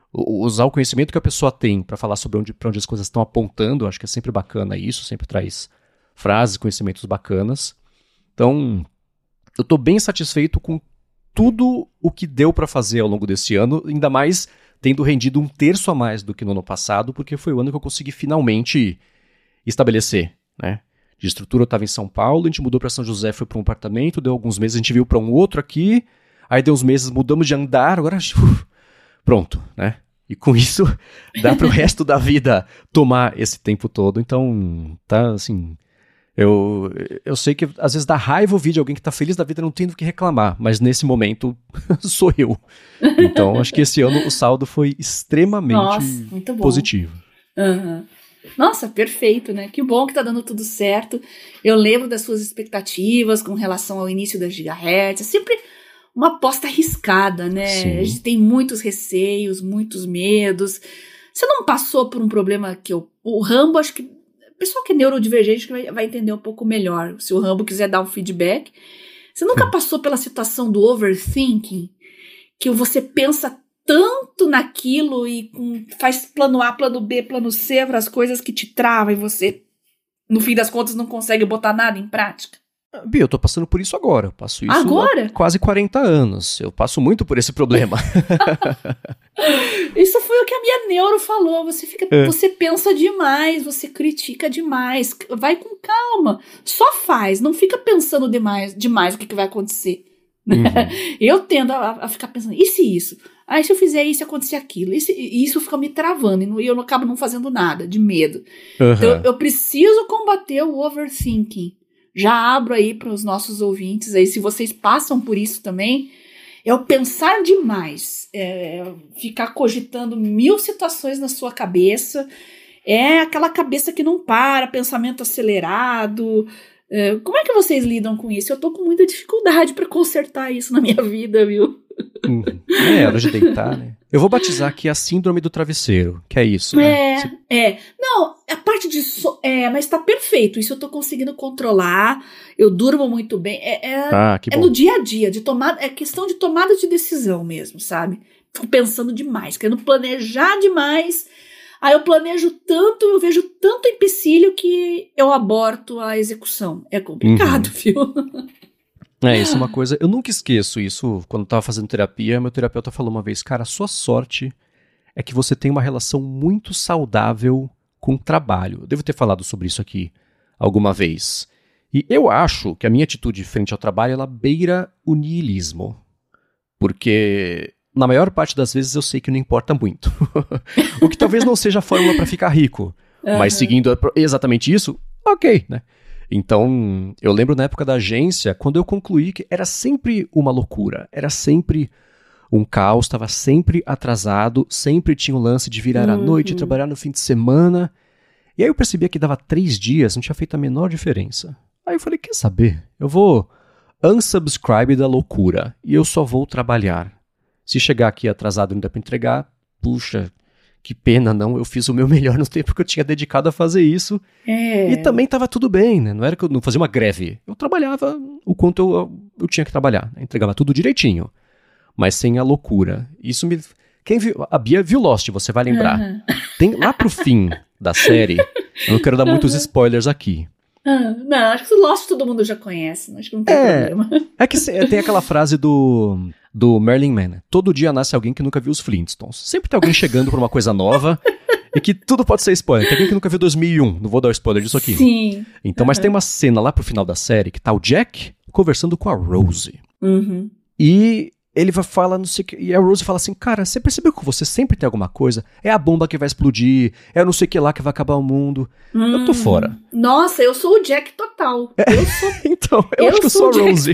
Speaker 1: usar o conhecimento que a pessoa tem para falar sobre para onde as coisas estão apontando. Acho que é sempre bacana isso, sempre traz frases, conhecimentos bacanas. Então, eu tô bem satisfeito com tudo o que deu para fazer ao longo desse ano, ainda mais tendo rendido 1/3 a mais do que no ano passado, porque foi o ano que eu consegui finalmente estabelecer, né? De estrutura eu estava em São Paulo, a gente mudou para São José, foi para um apartamento, deu alguns meses, a gente veio para um outro aqui, aí deu uns meses, mudamos de andar, agora pronto, né? E com isso dá para o resto da vida tomar esse tempo todo, então tá assim... Eu sei que às vezes dá raiva ouvir de alguém que tá feliz da vida não tendo o que reclamar, mas nesse momento sou eu. Então acho que esse ano o saldo foi extremamente
Speaker 2: muito bom.
Speaker 1: Positivo.
Speaker 2: Uhum. Nossa, perfeito, né? Que bom que tá dando tudo certo. Eu lembro das suas expectativas com relação ao início das gigahertz. É sempre uma aposta arriscada, né?
Speaker 1: Sim.
Speaker 2: A gente tem muitos receios, muitos medos. Você não passou por um problema que o Rambo, acho que o pessoal que é neurodivergente vai entender um pouco melhor. Se o Rambo quiser dar um feedback. Você nunca passou pela situação do overthinking? Que você pensa tanto naquilo e faz plano A, plano B, plano C para as coisas que te travam e você, no fim das contas, não consegue botar nada em prática?
Speaker 1: Bia, eu tô passando por isso agora. Eu passo isso
Speaker 2: agora?
Speaker 1: Há quase 40 anos. Eu passo muito por esse problema.
Speaker 2: Isso foi o que a minha neuro falou. Você pensa demais, você critica demais. Vai com calma. Só faz. Não fica pensando demais o que vai acontecer. Uhum. Eu tendo a ficar pensando, e se isso? Aí se eu fizer isso, acontecer aquilo. Isso fica me travando e eu acabo não fazendo nada, de medo. Uhum. Então eu preciso combater o overthinking. Já abro aí para os nossos ouvintes, aí, se vocês passam por isso também, é o pensar demais, ficar cogitando 1000 situações na sua cabeça, é aquela cabeça que não para, pensamento acelerado. Como é que vocês lidam com isso? Eu tô com muita dificuldade para consertar isso na minha vida, viu?
Speaker 1: É hora de deitar, né? Eu vou batizar aqui a síndrome do travesseiro, que é isso, né?
Speaker 2: Não, a parte de... mas tá perfeito, isso eu tô conseguindo controlar, eu durmo muito bem,
Speaker 1: que bom.
Speaker 2: No dia a dia, é questão de tomada de decisão mesmo, sabe? Fico pensando demais, querendo planejar demais, aí eu planejo tanto, eu vejo tanto empecilho que eu aborto a execução. É complicado, viu?
Speaker 1: Isso é uma coisa, eu nunca esqueço isso, quando eu tava fazendo terapia, meu terapeuta falou uma vez, cara, a sua sorte é que você tem uma relação muito saudável com o trabalho. Eu devo ter falado sobre isso aqui alguma vez. E eu acho que a minha atitude frente ao trabalho, ela beira o niilismo. Porque na maior parte das vezes eu sei que não importa muito. O que talvez não seja a fórmula para ficar rico. Mas seguindo exatamente isso, ok, né? Então, eu lembro na época da agência, quando eu concluí que era sempre uma loucura, era sempre um caos, estava sempre atrasado, sempre tinha o lance de virar à noite, trabalhar no fim de semana. E aí eu percebia que dava 3 dias, não tinha feito a menor diferença. Aí eu falei, quer saber? Eu vou unsubscribe da loucura e eu só vou trabalhar. Se chegar aqui atrasado e não dá para entregar, puxa... Que pena, não, eu fiz o meu melhor no tempo que eu tinha dedicado a fazer isso. E também estava tudo bem, né? Não era que eu não fazia uma greve. Eu trabalhava o quanto eu tinha que trabalhar. Né? Entregava tudo direitinho, mas sem a loucura. Isso me... Quem viu... A Bia viu Lost, você vai lembrar. Tem lá pro fim da série, eu não quero dar muitos spoilers aqui.
Speaker 2: Não, acho que o Lost todo mundo já conhece, acho que não tem problema.
Speaker 1: É que tem aquela frase do Merlin Mann, todo dia nasce alguém que nunca viu os Flintstones. Sempre tem alguém chegando por uma coisa nova e que tudo pode ser spoiler. Tem alguém que nunca viu 2001, não vou dar o spoiler disso aqui.
Speaker 2: Sim.
Speaker 1: Então, mas tem uma cena lá pro final da série que tá o Jack conversando com a Rose. E ele vai falar, não sei o que, e a Rose fala assim, cara, você percebeu que você sempre tem alguma coisa? É a bomba que vai explodir, é não sei o que lá que vai acabar o mundo. Eu tô fora.
Speaker 2: Nossa, eu sou o Jack total.
Speaker 1: Então, eu acho que eu sou a Rose.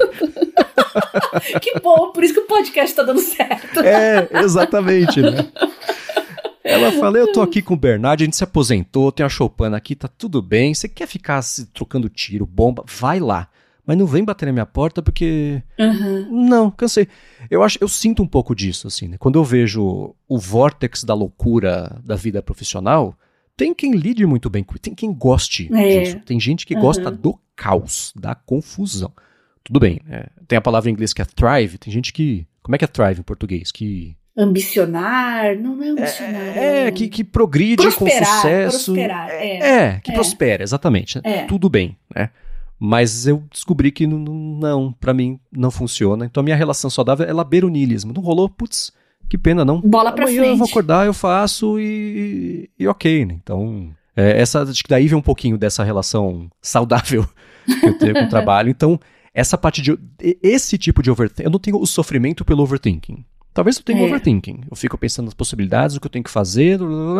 Speaker 2: Que bom, por isso que o podcast tá dando certo.
Speaker 1: Exatamente, né? Ela fala, eu tô aqui com o Bernard, a gente se aposentou, tem a choupana aqui, tá tudo bem, você quer ficar se trocando tiro, bomba, vai lá. Mas não vem bater na minha porta porque... Não, cansei. Eu sinto um pouco disso, assim, né? Quando eu vejo o vórtex da loucura da vida profissional, tem quem lide muito bem com isso, tem quem goste disso. Tem gente que gosta do caos, da confusão. Tudo bem, tem a palavra em inglês que é thrive, tem gente que... Como é que é thrive em português? Que
Speaker 2: Ambicionar, não é ambicionar.
Speaker 1: Que progride
Speaker 2: prosperar,
Speaker 1: com sucesso.
Speaker 2: Prosperar,
Speaker 1: que prospera, exatamente. Tudo bem, né? Mas eu descobri que não, pra mim, não funciona. Então a minha relação saudável é laberunilismo. Não rolou, putz, que pena, não.
Speaker 2: Bola pra
Speaker 1: Amanhã
Speaker 2: frente.
Speaker 1: Eu vou acordar, eu faço e ok, né? Então, acho que daí vem um pouquinho dessa relação saudável que eu tenho com o trabalho. Então, essa parte esse tipo de overthinking, eu não tenho o sofrimento pelo overthinking. Talvez eu tenha overthinking. Eu fico pensando nas possibilidades, o que eu tenho que fazer,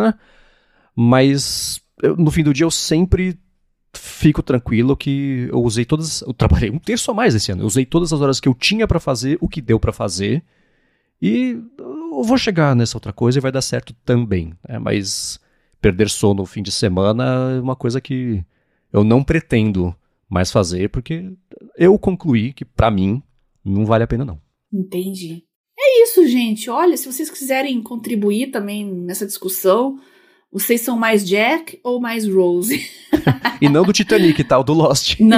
Speaker 1: mas no fim do dia eu sempre fico tranquilo que eu usei eu trabalhei 1/3 a mais esse ano. Eu usei todas as horas que eu tinha pra fazer, o que deu pra fazer, e eu vou chegar nessa outra coisa e vai dar certo também. Mas perder sono no fim de semana é uma coisa que eu não pretendo mais fazer, porque eu concluí que pra mim não vale a pena não.
Speaker 2: Entendi. É isso, gente. Olha, se vocês quiserem contribuir também nessa discussão, vocês são mais Jack ou mais Rose?
Speaker 1: E não do Titanic, tá? O do Lost.
Speaker 2: Não.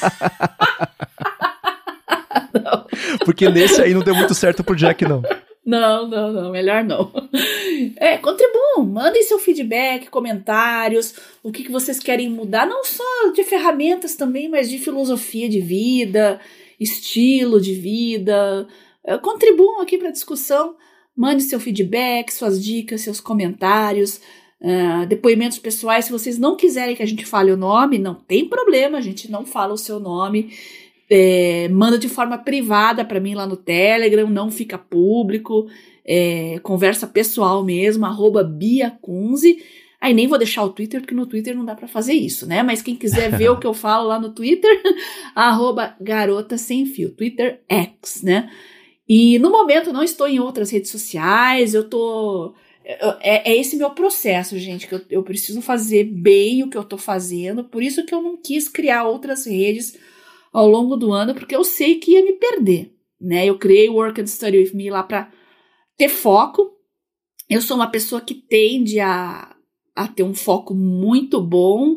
Speaker 1: Não. Porque nesse aí não deu muito certo pro Jack, não.
Speaker 2: Não, melhor não. Contribuam, mandem seu feedback, comentários, o que vocês querem mudar, não só de ferramentas também, mas de filosofia de vida, estilo de vida. Contribuam aqui para a discussão, mande seu feedback, suas dicas, seus comentários, depoimentos pessoais. Se vocês não quiserem que a gente fale o nome, não tem problema, a gente não fala o seu nome. Manda de forma privada para mim lá no Telegram, não fica público, conversa pessoal mesmo, @BiaCunze. Aí nem vou deixar o Twitter, porque no Twitter não dá para fazer isso, né? Mas quem quiser ver o que eu falo lá no Twitter, @GarotaSemFio, Twitter X, né? E no momento eu não estou em outras redes sociais, eu tô... É esse meu processo, gente, que eu preciso fazer bem o que eu tô fazendo, por isso que eu não quis criar outras redes ao longo do ano, porque eu sei que ia me perder, né? Eu criei o Work and Study With Me lá para ter foco. Eu sou uma pessoa que tende a ter um foco muito bom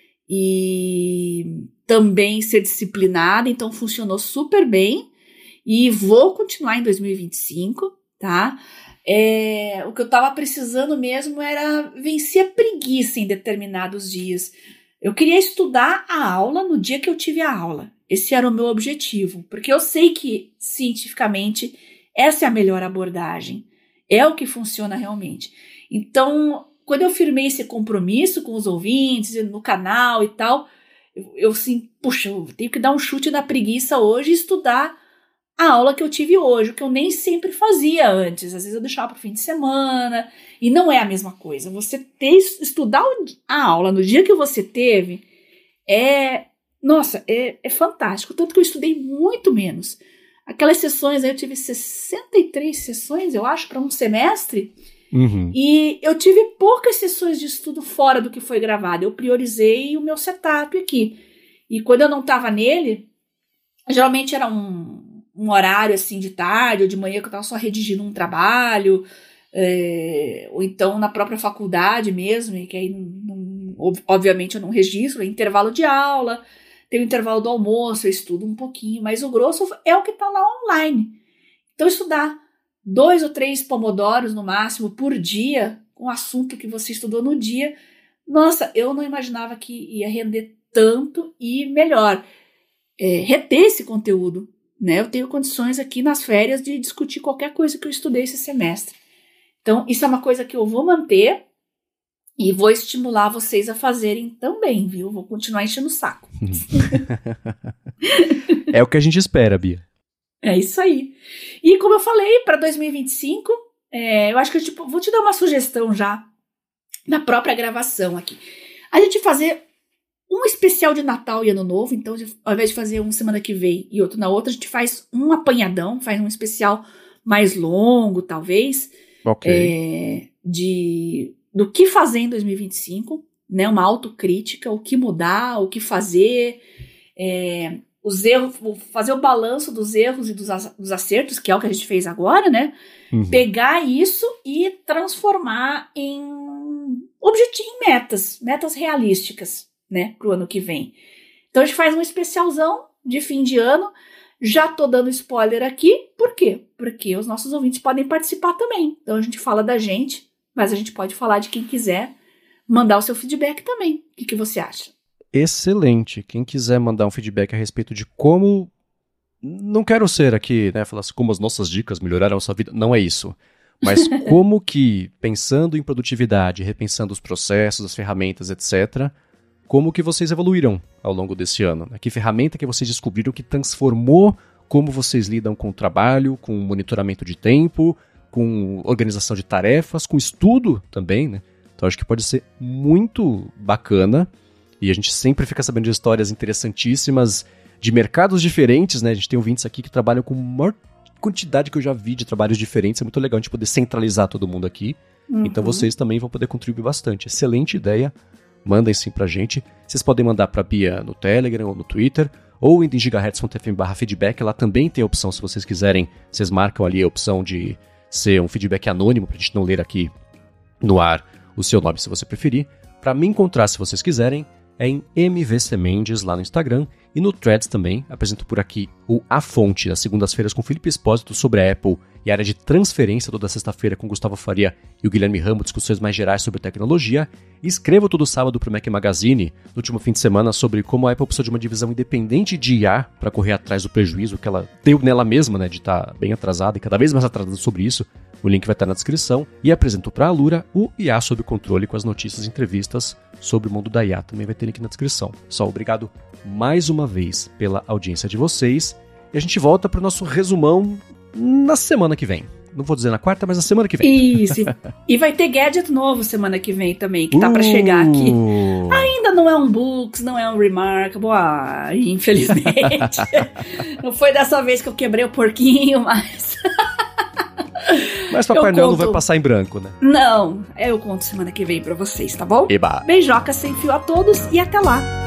Speaker 2: e também ser disciplinada, então funcionou super bem e vou continuar em 2025, tá? O que eu tava precisando mesmo era vencer a preguiça em determinados dias. Eu queria estudar a aula no dia que eu tive a aula. Esse era o meu objetivo, porque eu sei que, cientificamente, essa é a melhor abordagem. É o que funciona realmente. Então, quando eu firmei esse compromisso com os ouvintes, no canal e tal, eu assim, puxa, eu tenho que dar um chute na preguiça hoje e estudar a aula que eu tive hoje, o que eu nem sempre fazia antes. Às vezes eu deixava para o fim de semana, e não é a mesma coisa. Você estudar a aula no dia que você teve é fantástico. Tanto que eu estudei muito menos. Aquelas sessões aí, eu tive 63 sessões, eu acho, para um semestre.
Speaker 1: Uhum.
Speaker 2: E eu tive poucas sessões de estudo fora do que foi gravado. Eu priorizei o meu setup aqui. E quando eu não estava nele, geralmente era um horário assim de tarde ou de manhã que eu estava só redigindo um trabalho, ou então na própria faculdade mesmo, e que aí, obviamente, eu não registro, é intervalo de aula, tem o intervalo do almoço, eu estudo um pouquinho, mas o grosso é o que está lá online. Então, estudar 2 ou 3 pomodoros no máximo por dia, com o assunto que você estudou no dia, nossa, eu não imaginava que ia render tanto e melhor. Reter esse conteúdo, né? Eu tenho condições aqui nas férias de discutir qualquer coisa que eu estudei esse semestre. Então, isso é uma coisa que eu vou manter e vou estimular vocês a fazerem também, viu? Vou continuar enchendo o saco.
Speaker 1: É o que a gente espera, Bia.
Speaker 2: É isso aí. E como eu falei, para 2025, eu acho que eu vou te dar uma sugestão já na própria gravação aqui. A gente fazer um especial de Natal e Ano Novo, então ao invés de fazer um semana que vem e outro na outra, a gente faz um apanhadão, faz um especial mais longo, talvez, do que fazer em 2025, né? Uma autocrítica, o que mudar, o que fazer, os erros, fazer o balanço dos erros e dos acertos, que é o que a gente fez agora, né?
Speaker 1: Uhum.
Speaker 2: Pegar isso e transformar em metas realísticas, né, pro ano que vem. Então a gente faz um especialzão de fim de ano. Já tô dando spoiler aqui, por quê? Porque os nossos ouvintes podem participar também. Então a gente fala da gente, mas a gente pode falar de quem quiser mandar o seu feedback também. O que você acha?
Speaker 1: Excelente. Quem quiser mandar um feedback a respeito de como... Não quero ser aqui, né, falar assim, como as nossas dicas melhoraram a sua vida. Não é isso. Mas como que, pensando em produtividade, repensando os processos, as ferramentas, etc., como que vocês evoluíram ao longo desse ano? Que ferramenta que vocês descobriram que transformou como vocês lidam com o trabalho, com o monitoramento de tempo, com organização de tarefas, com estudo também, né? Então acho que pode ser muito bacana e a gente sempre fica sabendo de histórias interessantíssimas de mercados diferentes, né? A gente tem ouvintes aqui que trabalham com a maior quantidade que eu já vi de trabalhos diferentes. É muito legal a gente poder centralizar todo mundo aqui. Então vocês também vão poder contribuir bastante. Excelente ideia. Mandem sim pra gente. Vocês podem mandar pra Bia no Telegram ou no Twitter, ou em gigahertz.fm/feedback. Lá também tem a opção, se vocês quiserem, vocês marcam ali a opção de ser um feedback anônimo, pra gente não ler aqui no ar o seu nome, se você preferir. Pra me encontrar, se vocês quiserem, é em MVC Mendes, lá no Instagram, e no Threads também. Apresento por aqui o A Fonte, das segundas-feiras com Felipe Espósito sobre a Apple e a área de transferência, toda sexta-feira com Gustavo Faria e o Guilherme Ramo, discussões mais gerais sobre tecnologia. E escrevo todo sábado para o Mac Magazine, no último fim de semana, sobre como a Apple precisa de uma divisão independente de IA para correr atrás do prejuízo que ela deu nela mesma, né, de estar bem atrasada e cada vez mais atrasada sobre isso. O link vai estar na descrição. E apresento para a Alura o IA sob controle, com as notícias e entrevistas sobre o mundo da IA. Também vai ter link na descrição. Pessoal, obrigado mais uma vez pela audiência de vocês. E a gente volta para o nosso resumão na semana que vem. Não vou dizer na quarta, mas na semana que vem.
Speaker 2: Isso. E vai ter gadget novo semana que vem também, que tá pra chegar aqui. Ainda não é um Books, não é um Remarkable, infelizmente. Não foi dessa vez que eu quebrei o porquinho, mas...
Speaker 1: Mas Papai Noel não vai passar em branco, né?
Speaker 2: Não, eu conto semana que vem pra vocês, tá bom?
Speaker 1: Eba!
Speaker 2: Beijoca sem fio a todos e até lá!